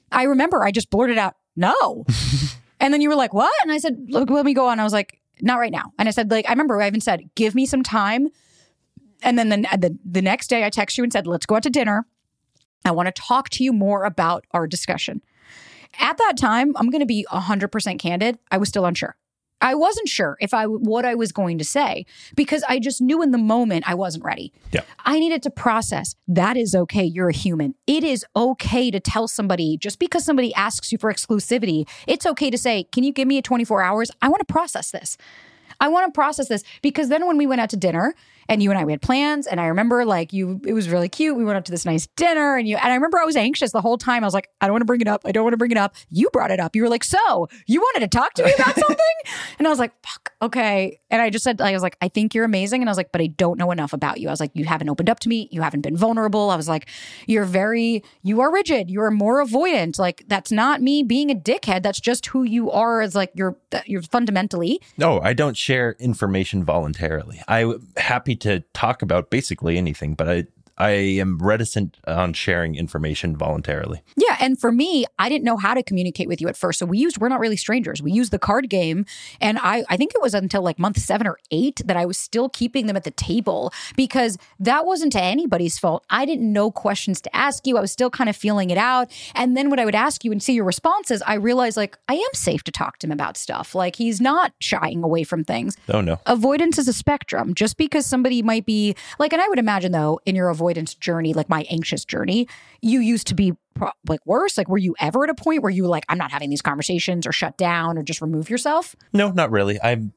I remember I just blurted out, no. And then you were like, what? And I said, look, let me go on. I was like, not right now. And I said, like, I remember I even said, give me some time. And then the, the, the next day I texted you and said, let's go out to dinner. I want to talk to you more about our discussion. At that time, I'm going to be one hundred percent candid. I was still unsure. I wasn't sure if I what I was going to say because I just knew in the moment I wasn't ready. Yeah. I needed to process. That is okay. You're a human. It is okay to tell somebody, just because somebody asks you for exclusivity, it's okay to say, can you give me a twenty-four hours? I want to process this. I want to process this because then when we went out to dinner and you and I, we had plans and I remember like you, it was really cute. We went out to this nice dinner and you, and I remember I was anxious the whole time. I was like, I don't want to bring it up. I don't want to bring it up. You brought it up. You were like, so you wanted to talk to me about something? And I was like, fuck, okay. And I just said, I was like, I think you're amazing. And I was like, but I don't know enough about you. I was like, you haven't opened up to me. You haven't been vulnerable. I was like, you're very, you are rigid. You are more avoidant. Like, that's not me being a dickhead. That's just who you are as like, you're, you're fundamentally. No, I don't share information voluntarily. I'm happy to talk about basically anything, but I I am reticent on sharing information voluntarily. Yeah. And for me, I didn't know how to communicate with you at first. So we used, we're not really strangers. We used the card game. And I, I think it was until like month seven or eight that I was still keeping them at the table because that wasn't to anybody's fault. I didn't know questions to ask you. I was still kind of feeling it out. And then when I would ask you and see your responses, I realized like I am safe to talk to him about stuff. Like he's not shying away from things. Oh, no. Avoidance is a spectrum. Just because somebody might be like, and I would imagine though, in your avoidance journey, like my anxious journey, you used to be pro- like worse. Like, were you ever at a point where you were like, I'm not having these conversations or shut down or just remove yourself? No, not really. I'm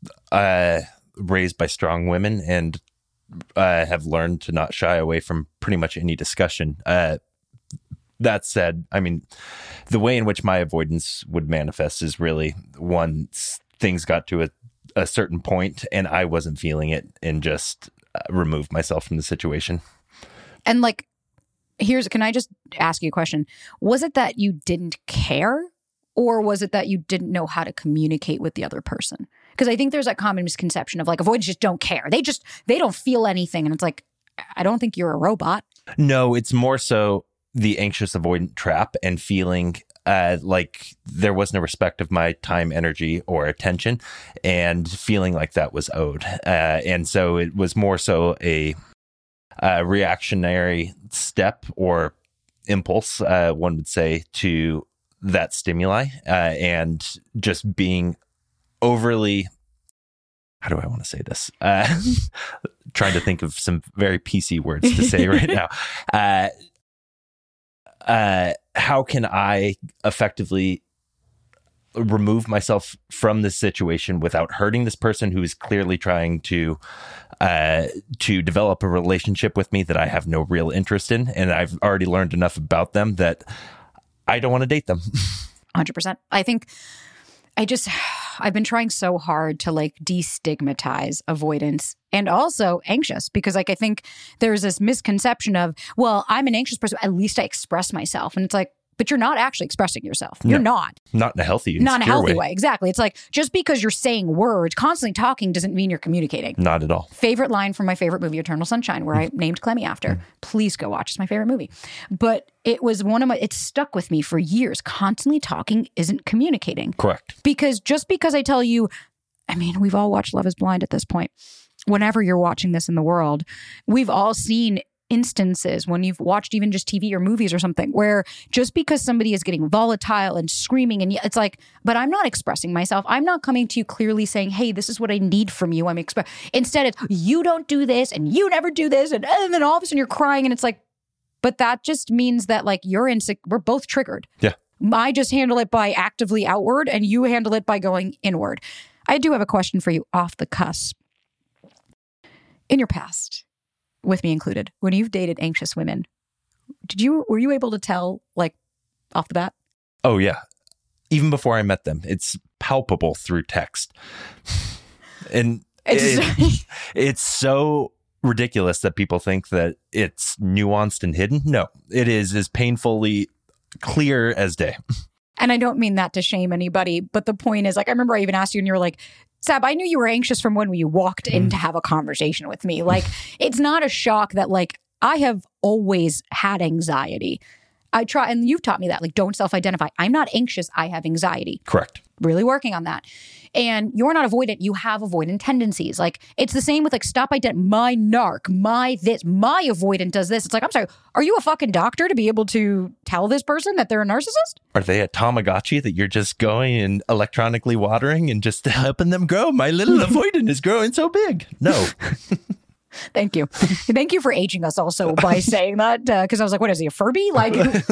uh, raised by strong women and uh, have learned to not shy away from pretty much any discussion. Uh, that said, I mean, the way in which my avoidance would manifest is really once things got to a, a certain point and I wasn't feeling it and just uh, removed myself from the situation. And like, here's, can I just ask you a question? Was it that you didn't care or was it that you didn't know how to communicate with the other person? Because I think there's that common misconception of like, avoiders just don't care. They just, they don't feel anything. And it's like, I don't think you're a robot. No, it's more so the anxious avoidant trap and feeling uh, like there was no respect of my time, energy, or attention and feeling like that was owed. Uh, and so it was more so a Uh, reactionary step or impulse, uh, one would say, to that stimuli uh, and just being overly, how do I want to say this? Uh, trying to think of some very P C words to say right now. Uh, uh, how can I effectively remove myself from this situation without hurting this person who is clearly trying to uh, to develop a relationship with me that I have no real interest in. And I've already learned enough about them that I don't want to date them. one hundred percent. I think I just, I've been trying so hard to like destigmatize avoidance and also anxious because like I think there's this misconception of, well, I'm an anxious person. At least I express myself. And it's like, but you're not actually expressing yourself. You're no, not. Not in a healthy, not in a healthy way. way. Exactly. It's like just because you're saying words, constantly talking doesn't mean you're communicating. Not at all. Favorite line from my favorite movie, Eternal Sunshine, where I named Clemmy after. Mm. Please go watch. It's my favorite movie. But it was one of my, it stuck with me for years. Constantly talking isn't communicating. Correct. Because just because I tell you, I mean, we've all watched Love is Blind at this point. Whenever you're watching this in the world, we've all seen instances when you've watched even just T V or movies or something where just because somebody is getting volatile and screaming and it's like, but I'm not expressing myself. I'm not coming to you clearly saying, hey, this is what I need from you. I'm express. Instead it's you don't do this and you never do this. And, and then all of a sudden you're crying and it's like, but that just means that like you're insecure. We're both triggered. Yeah. I just handle it by actively outward and you handle it by going inward. I do have a question for you off the cusp. In your past, with me included, when you've dated anxious women, did you were you able to tell like off the bat? Oh yeah. Even before I met them, it's palpable through text. And it's, it, it's so ridiculous that people think that it's nuanced and hidden. No, it is as painfully clear as day. And I don't mean that to shame anybody, but the point is like I remember I even asked you and you were like, Sab, I knew you were anxious from when you walked in to have a conversation with me. Like, it's not a shock that like I have always had anxiety. I try, and you've taught me that, like, don't self-identify. I'm not anxious. I have anxiety. Correct. Really working on that. And you're not avoidant. You have avoidant tendencies. Like, it's the same with like, stop identifying my narc, my this, my avoidant does this. It's like, I'm sorry, are you a fucking doctor to be able to tell this person that they're a narcissist? Are they a Tamagotchi that you're just going and electronically watering and just helping them grow? My little avoidant is growing so big. No. Thank you. Thank you for aging us also by saying that. Because uh, I was like, what is he, a Furby? Like,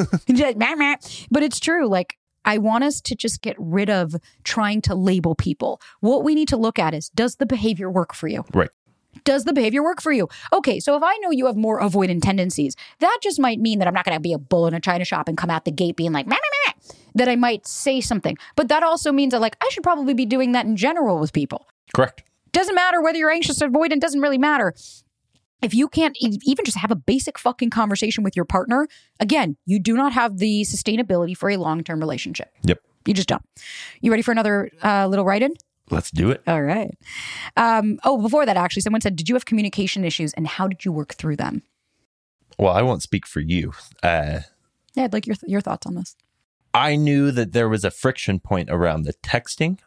but it's true. Like, I want us to just get rid of trying to label people. What we need to look at is, does the behavior work for you? Right. Does the behavior work for you? Okay, so if I know you have more avoidant tendencies, that just might mean that I'm not going to be a bull in a china shop and come out the gate being like, meh, meh, meh, that I might say something. But that also means that, like, I should probably be doing that in general with people. Correct. Doesn't matter whether you're anxious or avoidant, doesn't really matter. If you can't even just have a basic fucking conversation with your partner, again, you do not have the sustainability for a long-term relationship. Yep. You just don't. You ready for another uh, little write-in? Let's do it. All right. Um, oh, before that, actually, someone said, did you have communication issues and how did you work through them? Well, I won't speak for you. Uh, yeah, I'd like your, your thoughts on this. I knew that there was a friction point around the texting.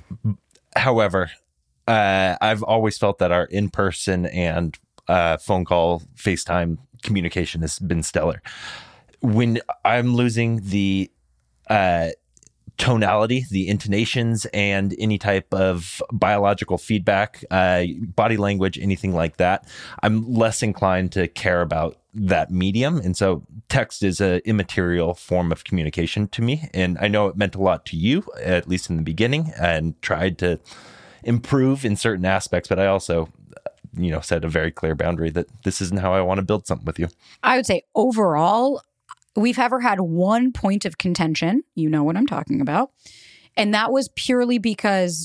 However, uh, I've always felt that our in-person and uh, phone call, FaceTime communication has been stellar. When I'm losing the uh, tonality, the intonations, and any type of biological feedback, uh, body language, anything like that, I'm less inclined to care about that medium. And so text is an immaterial form of communication to me. And I know it meant a lot to you, at least in the beginning, and tried to improve in certain aspects. But I also, you know, set a very clear boundary that this isn't how I want to build something with you. I would say overall, we've ever had one point of contention. You know what I'm talking about. And that was purely because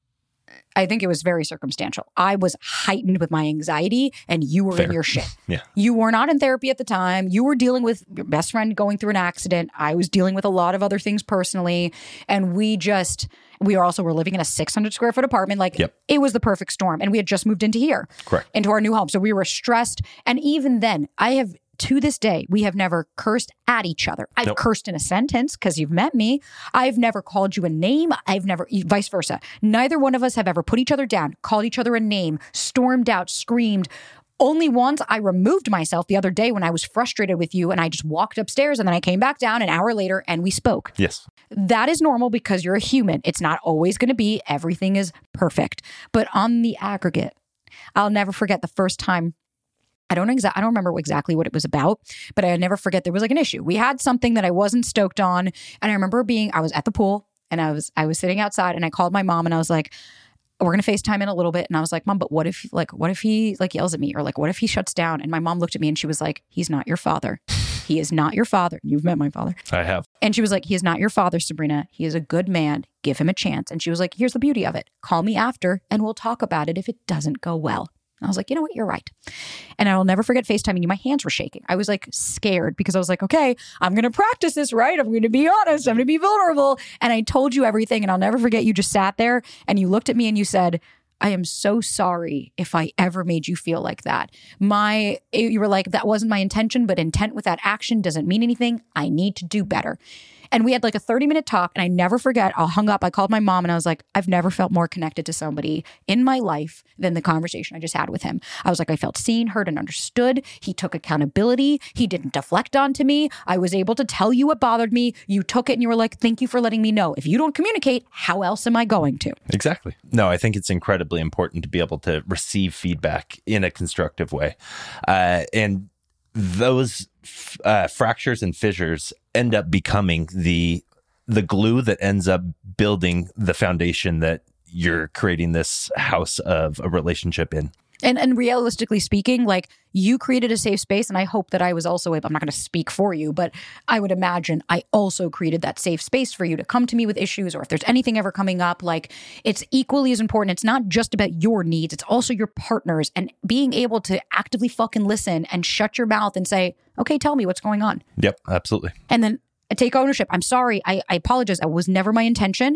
I think it was very circumstantial. I was heightened with my anxiety and you were Fair. in your shit. Yeah. You were not in therapy at the time. You were dealing with your best friend going through an accident. I was dealing with a lot of other things personally. And we just, we also were living in a six hundred square foot apartment. Like yep. It was the perfect storm. And we had just moved into here. Correct. Into our new home. So we were stressed. And even then, I have, to this day, we have never cursed at each other. I've nope. cursed in a sentence because you've met me. I've never called you a name. I've never, vice versa. Neither one of us have ever put each other down, called each other a name, stormed out, screamed. Only once I removed myself the other day when I was frustrated with you and I just walked upstairs and then I came back down an hour later and we spoke. Yes. That is normal because you're a human. It's not always going to be everything is perfect. But on the aggregate, I'll never forget the first time I don't exa- I don't remember exactly what it was about, but I never forget there was like an issue. We had something that I wasn't stoked on. And I remember being, I was at the pool and I was, I was sitting outside and I called my mom and I was like, we're going to FaceTime in a little bit. And I was like, Mom, but what if like, what if he like yells at me or like, what if he shuts down? And my mom looked at me and she was like, he's not your father. He is not your father. You've met my father. I have. And she was like, he is not your father, Sabrina. He is a good man. Give him a chance. And she was like, here's the beauty of it. Call me after and we'll talk about it if it doesn't go well. I was like, you know what? You're right. And I'll never forget FaceTiming you. My hands were shaking. I was like scared because I was like, okay, I'm going to practice this, right? I'm going to be honest. I'm going to be vulnerable. And I told you everything. And I'll never forget you just sat there and you looked at me and you said, I am so sorry if I ever made you feel like that. My, you were like, that wasn't my intention, but intent without action doesn't mean anything. I need to do better. And we had like a thirty minute talk and I never forget, I hung up, I called my mom and I was like, I've never felt more connected to somebody in my life than the conversation I just had with him. I was like, I felt seen, heard, and understood. He took accountability. He didn't deflect onto me. I was able to tell you what bothered me. You took it and you were like, thank you for letting me know. If you don't communicate, how else am I going to? Exactly. No, I think it's incredibly important to be able to receive feedback in a constructive way. Uh, and those uh, fractures and fissures end up becoming the the glue that ends up building the foundation that you're creating this house of a relationship in. And and realistically speaking, like you created a safe space and I hope that I was also able, I'm not going to speak for you, but I would imagine I also created that safe space for you to come to me with issues or if there's anything ever coming up, like it's equally as important. It's not just about your needs. It's also your partner's and being able to actively fucking listen and shut your mouth and say, okay, tell me what's going on. Yep, absolutely. And then take ownership. I'm sorry. I, I apologize. That was never my intention.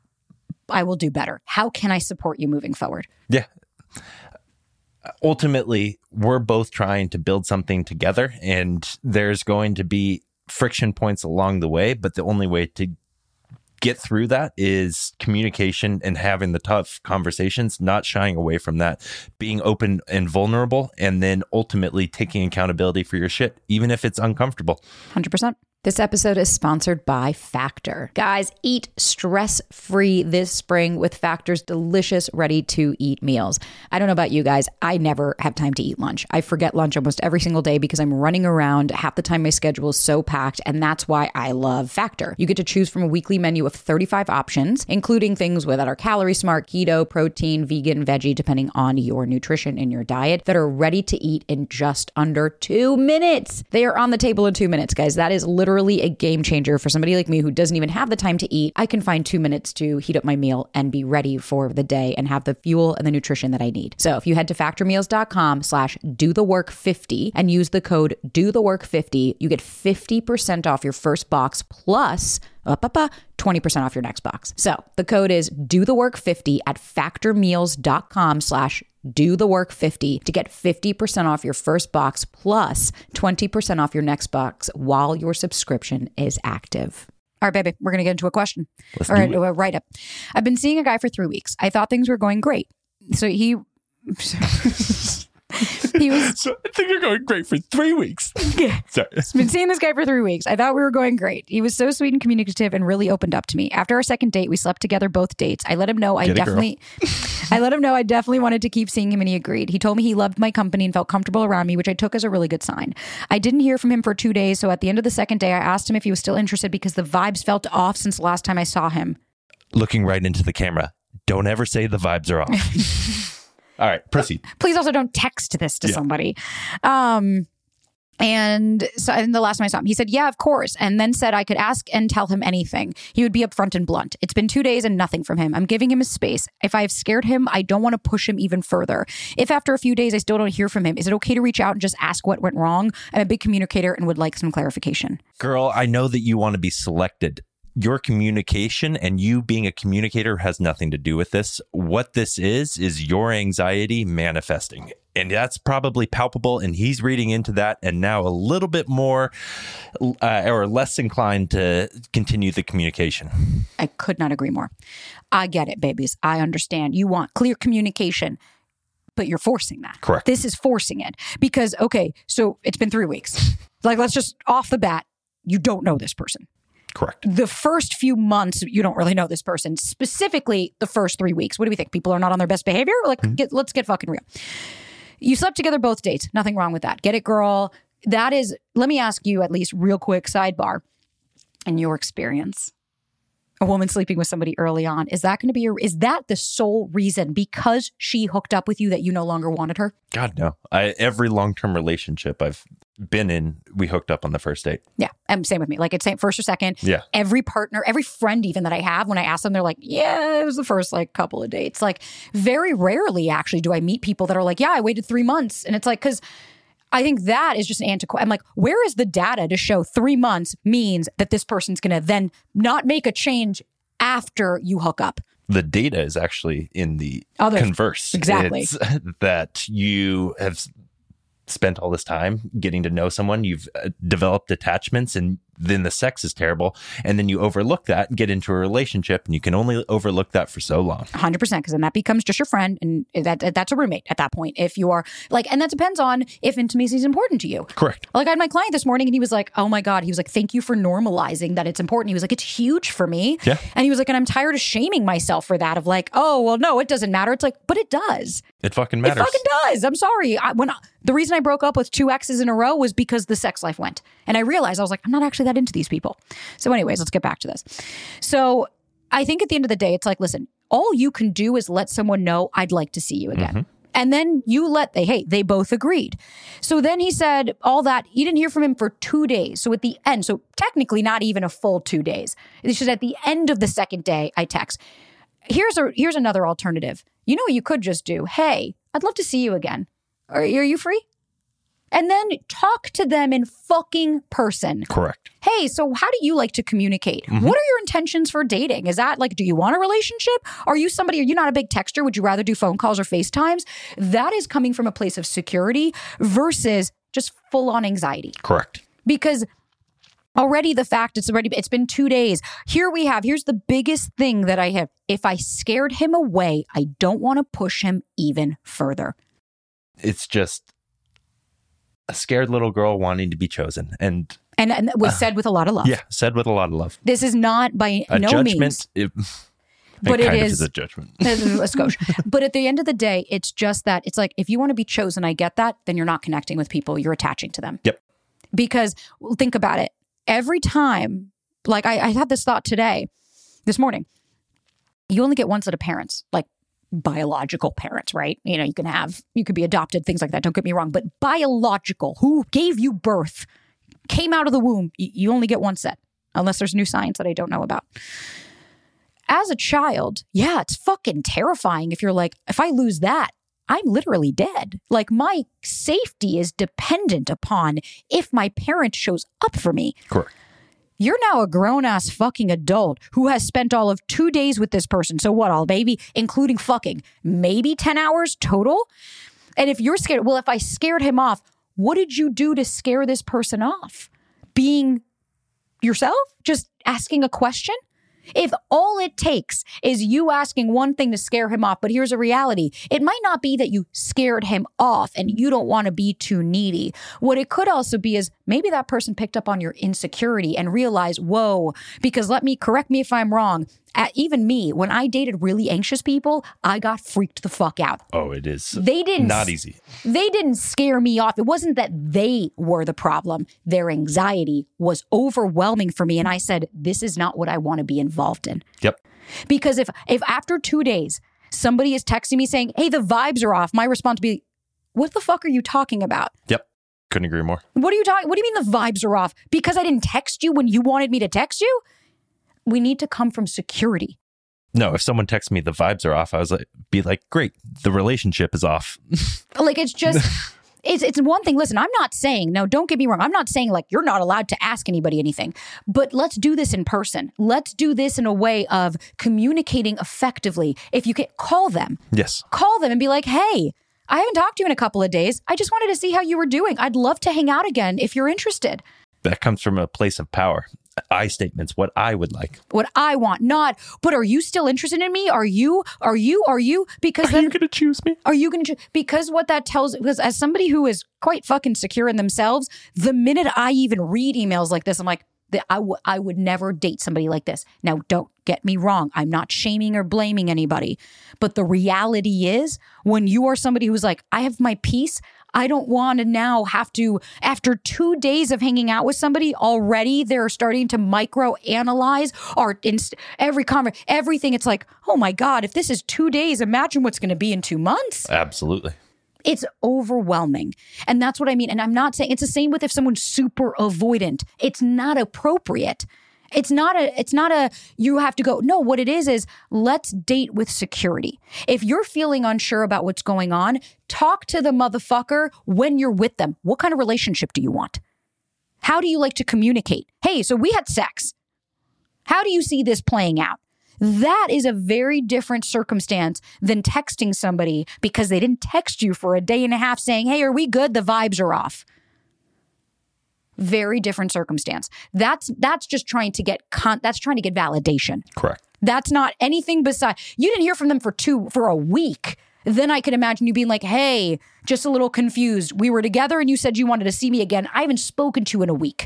I will do better. How can I support you moving forward? Yeah. Ultimately, we're both trying to build something together, and there's going to be friction points along the way, but the only way to get through that is communication and having the tough conversations, not shying away from that, being open and vulnerable, and then ultimately taking accountability for your shit, even if it's uncomfortable. one hundred percent. This episode is sponsored by Factor. Guys, eat stress-free this spring with Factor's delicious, ready-to-eat meals. I don't know about you guys. I never have time to eat lunch. I forget lunch almost every single day because I'm running around. Half the time my schedule is so packed, and that's why I love Factor. You get to choose from a weekly menu of thirty-five options, including things that are calorie smart, keto, protein, vegan, veggie, depending on your nutrition in your diet, that are ready to eat in just under two minutes. They are on the table in two minutes, guys. That is literally Literally a game changer for somebody like me who doesn't even have the time to eat. I can find two minutes to heat up my meal and be ready for the day and have the fuel and the nutrition that I need. So if you head to factormeals.com slash do the work 50 and use the code do the work 50, you get fifty percent off your first box plus Up, up, up, twenty percent off your next box. So the code is do the work 50 at factormeals.com slash do the work 50 to get fifty percent off your first box plus twenty percent off your next box while your subscription is active. All right, baby, we're going to get into a question Let's or do a, a write-up. I've been seeing a guy for three weeks. I thought things were going great. So he... He was. So I think you're going great for three weeks. Yeah. Sorry. I've been seeing this guy for three weeks. I thought we were going great. He was so sweet and communicative and really opened up to me. After our second date, we slept together both dates. I let him know I Get it, definitely, I let him know I definitely wanted to keep seeing him, and he agreed. He told me he loved my company and felt comfortable around me, which I took as a really good sign. I didn't hear from him for two days, so at the end of the second day, I asked him if he was still interested because the vibes felt off since the last time I saw him. Looking right into the camera. Don't ever say the vibes are off. All right, proceed. Please also don't text this to yeah. somebody. Um, and so and the last time I saw him, he said, yeah, of course. And then said I could ask and tell him anything. He would be upfront and blunt. It's been two days and nothing from him. I'm giving him his space. If I've scared him, I don't want to push him even further. If after a few days I still don't hear from him, is it okay to reach out and just ask what went wrong? I'm a big communicator and would like some clarification. Girl, I know that you want to be selected. Your communication and you being a communicator has nothing to do with this. What this is, is your anxiety manifesting. And that's probably palpable. And he's reading into that and now a little bit more uh, or less inclined to continue the communication. I could not agree more. I get it, babies. I understand. You want clear communication, but you're forcing that. Correct. This is forcing it because, okay, so it's been three weeks. Like, let's just off the bat, you don't know this person. Correct. The first few months, you don't really know this person. Specifically, the first three weeks. What do we think? People are not on their best behavior? Like, mm-hmm. get, let's get fucking real. You slept together both dates. Nothing wrong with that. Get it, girl. That is, let me ask you at least real quick sidebar. In your experience, a woman sleeping with somebody early on, is that going to be your, is that the sole reason because she hooked up with you that you no longer wanted her? God, no. I, every long-term relationship I've been in, we hooked up on the first date. Yeah. And same with me. Like it's same first or second. Yeah. Every partner, every friend even that I have, when I ask them, they're like, yeah, it was the first like couple of dates. Like very rarely actually do I meet people that are like, yeah, I waited three months. And it's like, because I think that is just an antiquated. I'm like, where is the data to show three months means that this person's going to then not make a change after you hook up? The data is actually in the Other, converse. Exactly. It's that you have spent all this time getting to know someone, you've uh, developed attachments, and then the sex is terrible. And then you overlook that and get into a relationship, and you can only overlook that for so long. one hundred percent, because then that becomes just your friend, and that that's a roommate at that point. If you are like, and that depends on if intimacy is important to you. Correct. Like I had my client this morning and he was like, oh my God, he was like, thank you for normalizing that it's important. He was like, it's huge for me. Yeah. And he was like, and I'm tired of shaming myself for that, of like, oh, well, no, it doesn't matter. It's like, but it does. It fucking matters. It fucking does. I'm sorry. I, when I, the reason I broke up with two exes in a row was because the sex life went. And I realized, I was like, I'm not actually that into these people. So anyways, let's get back to this. So I think at the end of the day, it's like, listen, all you can do is let someone know, I'd like to see you again. Mm-hmm. And then you let, they, hey, they both agreed. So then he said all that, you didn't hear from him for two days. So at the end, so technically not even a full two days. It's just at the end of the second day, I text. Here's a here's another alternative. You know what you could just do? Hey, I'd love to see you again. Are, are you free? And then talk to them in fucking person. Correct. Hey, so how do you like to communicate? Mm-hmm. What are your intentions for dating? Is that like, do you want a relationship? Are you somebody, are you not a big texter? Would you rather do phone calls or FaceTimes? That is coming from a place of security versus just full on anxiety. Correct. Because Already the fact it's already, it's been two days. Here we have, here's the biggest thing that I have. If I scared him away, I don't want to push him even further. It's just a scared little girl wanting to be chosen. And and, and it was uh, said with a lot of love. Yeah, said with a lot of love. This is not by a no judgment, means. It, but it, it is, is is a judgment. a skosh. But at the end of the day, it's just that it's like, if you want to be chosen, I get that, then you're not connecting with people. You're attaching to them. Yep. Because well, think about it. Every time, like I, I had this thought today, this morning, you only get one set of parents, like biological parents, right? You know, you can have, you could be adopted, things like that. Don't get me wrong. But biological, who gave you birth, came out of the womb, you, you only get one set, unless there's new science that I don't know about. As a child, yeah, it's fucking terrifying if you're like, if I lose that, I'm literally dead. Like my safety is dependent upon if my parent shows up for me. Correct. You're now a grown-ass fucking adult who has spent all of two days with this person. So what, all baby, including fucking, maybe ten hours total? And if you're scared, well, if I scared him off, what did you do to scare this person off? Being yourself? Just asking a question? If all it takes is you asking one thing to scare him off, but here's a reality. It might not be that you scared him off and you don't want to be too needy. What it could also be is maybe that person picked up on your insecurity and realized, whoa, because let me, correct me if I'm wrong, at, even me, when I dated really anxious people, I got freaked the fuck out. Oh, it is they didn't, not easy. They didn't scare me off. It wasn't that they were the problem. Their anxiety was overwhelming for me. And I said, this is not what I want to be involved in. Yep. Because if if after two days, somebody is texting me saying, hey, the vibes are off, my response would be, what the fuck are you talking about? Yep. Couldn't agree more. What are you talking? What do you mean the vibes are off? Because I didn't text you when you wanted me to text you? We need to come from security. No, if someone texts me the vibes are off, I was like, be like, great, the relationship is off. Like, it's just, it's it's one thing. Listen, I'm not saying, no, don't get me wrong. I'm not saying like you're not allowed to ask anybody anything, but let's do this in person. Let's do this in a way of communicating effectively. If you can call them. Yes. Call them and be like, hey, I haven't talked to you in a couple of days. I just wanted to see how you were doing. I'd love to hang out again if you're interested. That comes from a place of power. I statements, what I would like. What I want, not, but are you still interested in me? Are you, are you, are you? Because are then, you going to choose me? Are you going to choose? Because what that tells, because as somebody who is quite fucking secure in themselves, the minute I even read emails like this, I'm like, I, w- I would never date somebody like this. Now, don't get me wrong. I'm not shaming or blaming anybody. But the reality is, when you are somebody who's like, I have my peace, I don't want to now have to, after two days of hanging out with somebody, already they're starting to micro-analyze our inst- every conversation, everything. It's like, oh my God, if this is two days, imagine what's going to be in two months. Absolutely. It's overwhelming. And that's what I mean. And I'm not saying, it's the same with if someone's super avoidant. It's not appropriate. It's not a, it's not a, you have to go. No, what it is, is let's date with security. If you're feeling unsure about what's going on, talk to the motherfucker when you're with them. What kind of relationship do you want? How do you like to communicate? Hey, so we had sex. How do you see this playing out? That is a very different circumstance than texting somebody because they didn't text you for a day and a half saying, hey, are we good? The vibes are off. Very different circumstance. That's that's just trying to get con- that's trying to get validation. Correct. That's not anything beside. You didn't hear from them for two for a week. Then I could imagine you being like, hey, just a little confused. We were together and you said you wanted to see me again. I haven't spoken to you in a week.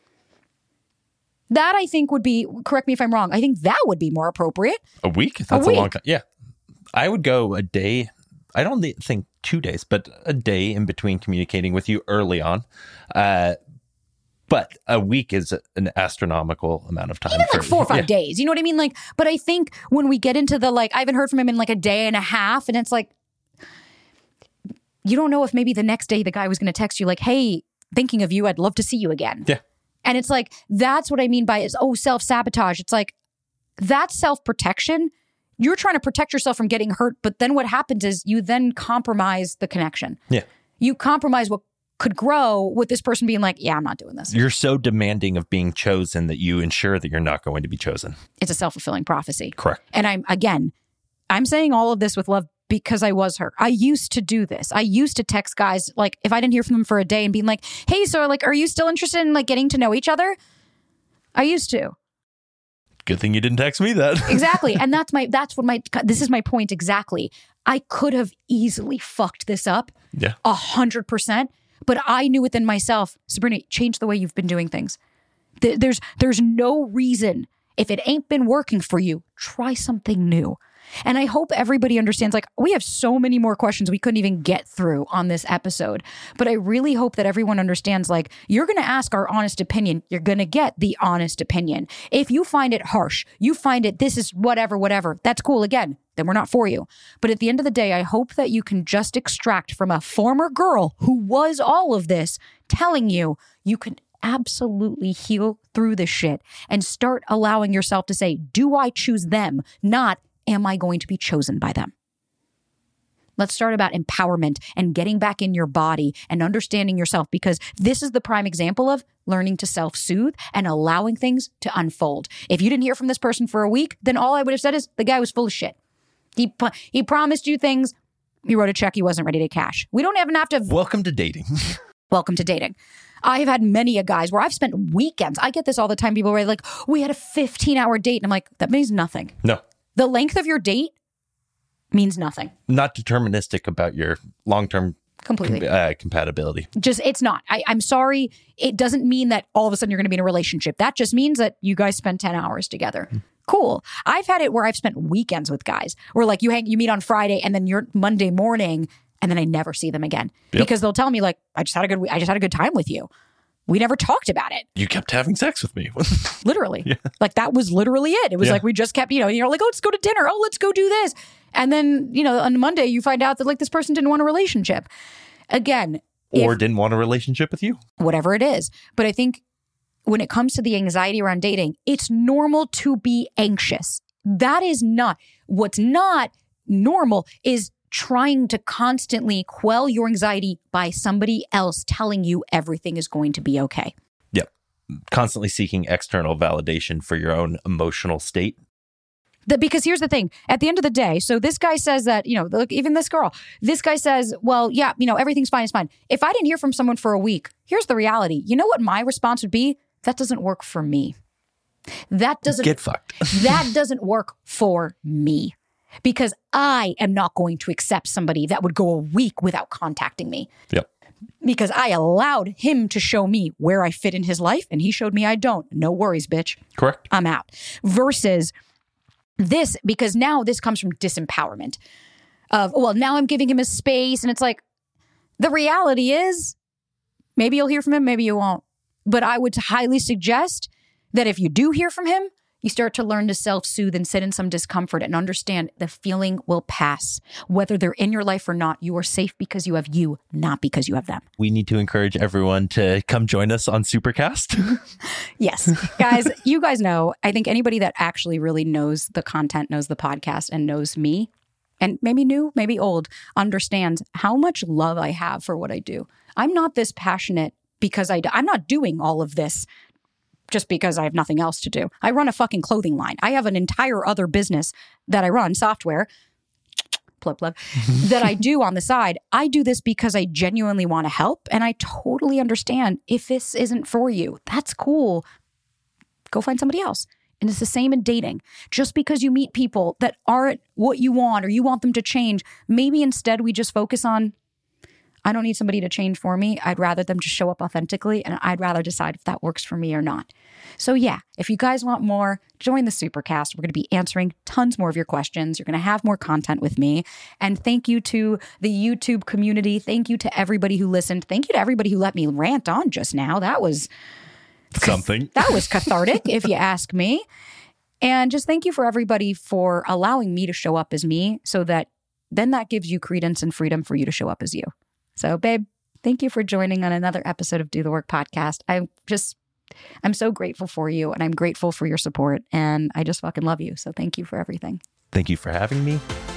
That I think would be, correct me if I'm wrong, I think that would be more appropriate. A week? That's a, a, week. long time. Yeah. I would go a day. I don't think two days, but a day in between communicating with you early on. Uh, but a week is an astronomical amount of time. Even for, like four or five yeah. days. You know what I mean? Like, but I think when we get into the, like, I haven't heard from him in like a day and a half. And it's like, you don't know if maybe the next day the guy was going to text you like, hey, thinking of you, I'd love to see you again. Yeah. And it's like, that's what I mean by is, oh, self-sabotage. It's like, that's self-protection. You're trying to protect yourself from getting hurt. But then what happens is you then compromise the connection. Yeah. You compromise what could grow with this person being like, yeah, I'm not doing this. You're so demanding of being chosen that you ensure that you're not going to be chosen. It's a self-fulfilling prophecy. Correct. And I'm, again, I'm saying all of this with love because I was her. I used to do this. I used to text guys, like, if I didn't hear from them for a day and being like, hey, so, like, are you still interested in, like, getting to know each other? I used to. Good thing you didn't text me that. Exactly. And that's my, that's what my, this is my point exactly. I could have easily fucked this up. Yeah. A hundred percent. But I knew within myself, Sabrina, change the way you've been doing things. There's, there's no reason. If it ain't been working for you, try something new. And I hope everybody understands, like, we have so many more questions we couldn't even get through on this episode. But I really hope that everyone understands, like, you're going to ask our honest opinion. You're going to get the honest opinion. If you find it harsh, you find it, this is whatever, whatever, that's cool. Again, then we're not for you. But at the end of the day, I hope that you can just extract from a former girl who was all of this, telling you, you can absolutely heal through this shit and start allowing yourself to say, do I choose them? Not, am I going to be chosen by them? Let's start about empowerment and getting back in your body and understanding yourself, because this is the prime example of learning to self-soothe and allowing things to unfold. If you didn't hear from this person for a week, then all I would have said is the guy was full of shit. He, he promised you things. He wrote a check he wasn't ready to cash. We don't even have to... Welcome to dating. Welcome to dating. I have had many a guys where I've spent weekends. I get this all the time. People are like, we had a fifteen hour date. And I'm like, that means nothing. No. The length of your date means nothing. Not deterministic about your long-term Completely. Com- uh, compatibility. Just, it's not. I, I'm sorry. It doesn't mean that all of a sudden you're going to be in a relationship. That just means that you guys spend ten hours together. Mm. Cool. I've had it where I've spent weekends with guys where like you hang, you meet on Friday and then you're Monday morning and then I never see them again yep. because they'll tell me like, I just had a good, I just had a good time with you. We never talked about it. You kept having sex with me. Literally. Yeah. Like that was literally it. It was yeah. like, we just kept, you know, you're like, oh, let's go to dinner. Oh, let's go do this. And then, you know, on Monday you find out that like this person didn't want a relationship again. Or if, didn't want a relationship with you. Whatever it is. But I think when it comes to the anxiety around dating, it's normal to be anxious. That is not, what's not normal is trying to constantly quell your anxiety by somebody else telling you everything is going to be okay. Yep. Constantly seeking external validation for your own emotional state. The, because here's the thing, at the end of the day, so this guy says that, you know, look, even this girl, this guy says, well, yeah, you know, everything's fine, it's fine. If I didn't hear from someone for a week, here's the reality. You know what my response would be? That doesn't work for me. That doesn't get fucked. That doesn't work for me because I am not going to accept somebody that would go a week without contacting me. Yep. Because I allowed him to show me where I fit in his life and he showed me I don't. No worries, bitch. Correct. I'm out. Versus this, because now this comes from disempowerment of, well, now I'm giving him his space. And it's like, the reality is maybe you'll hear from him, maybe you won't. But I would highly suggest that if you do hear from him, you start to learn to self-soothe and sit in some discomfort and understand the feeling will pass. Whether they're in your life or not, you are safe because you have you, not because you have them. We need to encourage everyone to come join us on Supercast. Yes. Guys, you guys know, I think anybody that actually really knows the content, knows the podcast, and knows me, and maybe new, maybe old, understands how much love I have for what I do. I'm not this passionate because I, I'm not doing all of this just because I have nothing else to do. I run a fucking clothing line. I have an entire other business that I run, software, plug, plug, that I do on the side. I do this because I genuinely want to help. And I totally understand if this isn't for you, that's cool. Go find somebody else. And it's the same in dating. Just because you meet people that aren't what you want or you want them to change, maybe instead we just focus on, I don't need somebody to change for me. I'd rather them just show up authentically, and I'd rather decide if that works for me or not. So yeah, if you guys want more, join the Supercast. We're going to be answering tons more of your questions. You're going to have more content with me. And thank you to the YouTube community. Thank you to everybody who listened. Thank you to everybody who let me rant on just now. That was something. That was cathartic, if you ask me. And just thank you for everybody for allowing me to show up as me, so that then that gives you credence and freedom for you to show up as you. So, babe, thank you for joining on another episode of Do the Work podcast. I'm just, I'm so grateful for you, and I'm grateful for your support, and I just fucking love you. So thank you for everything. Thank you for having me.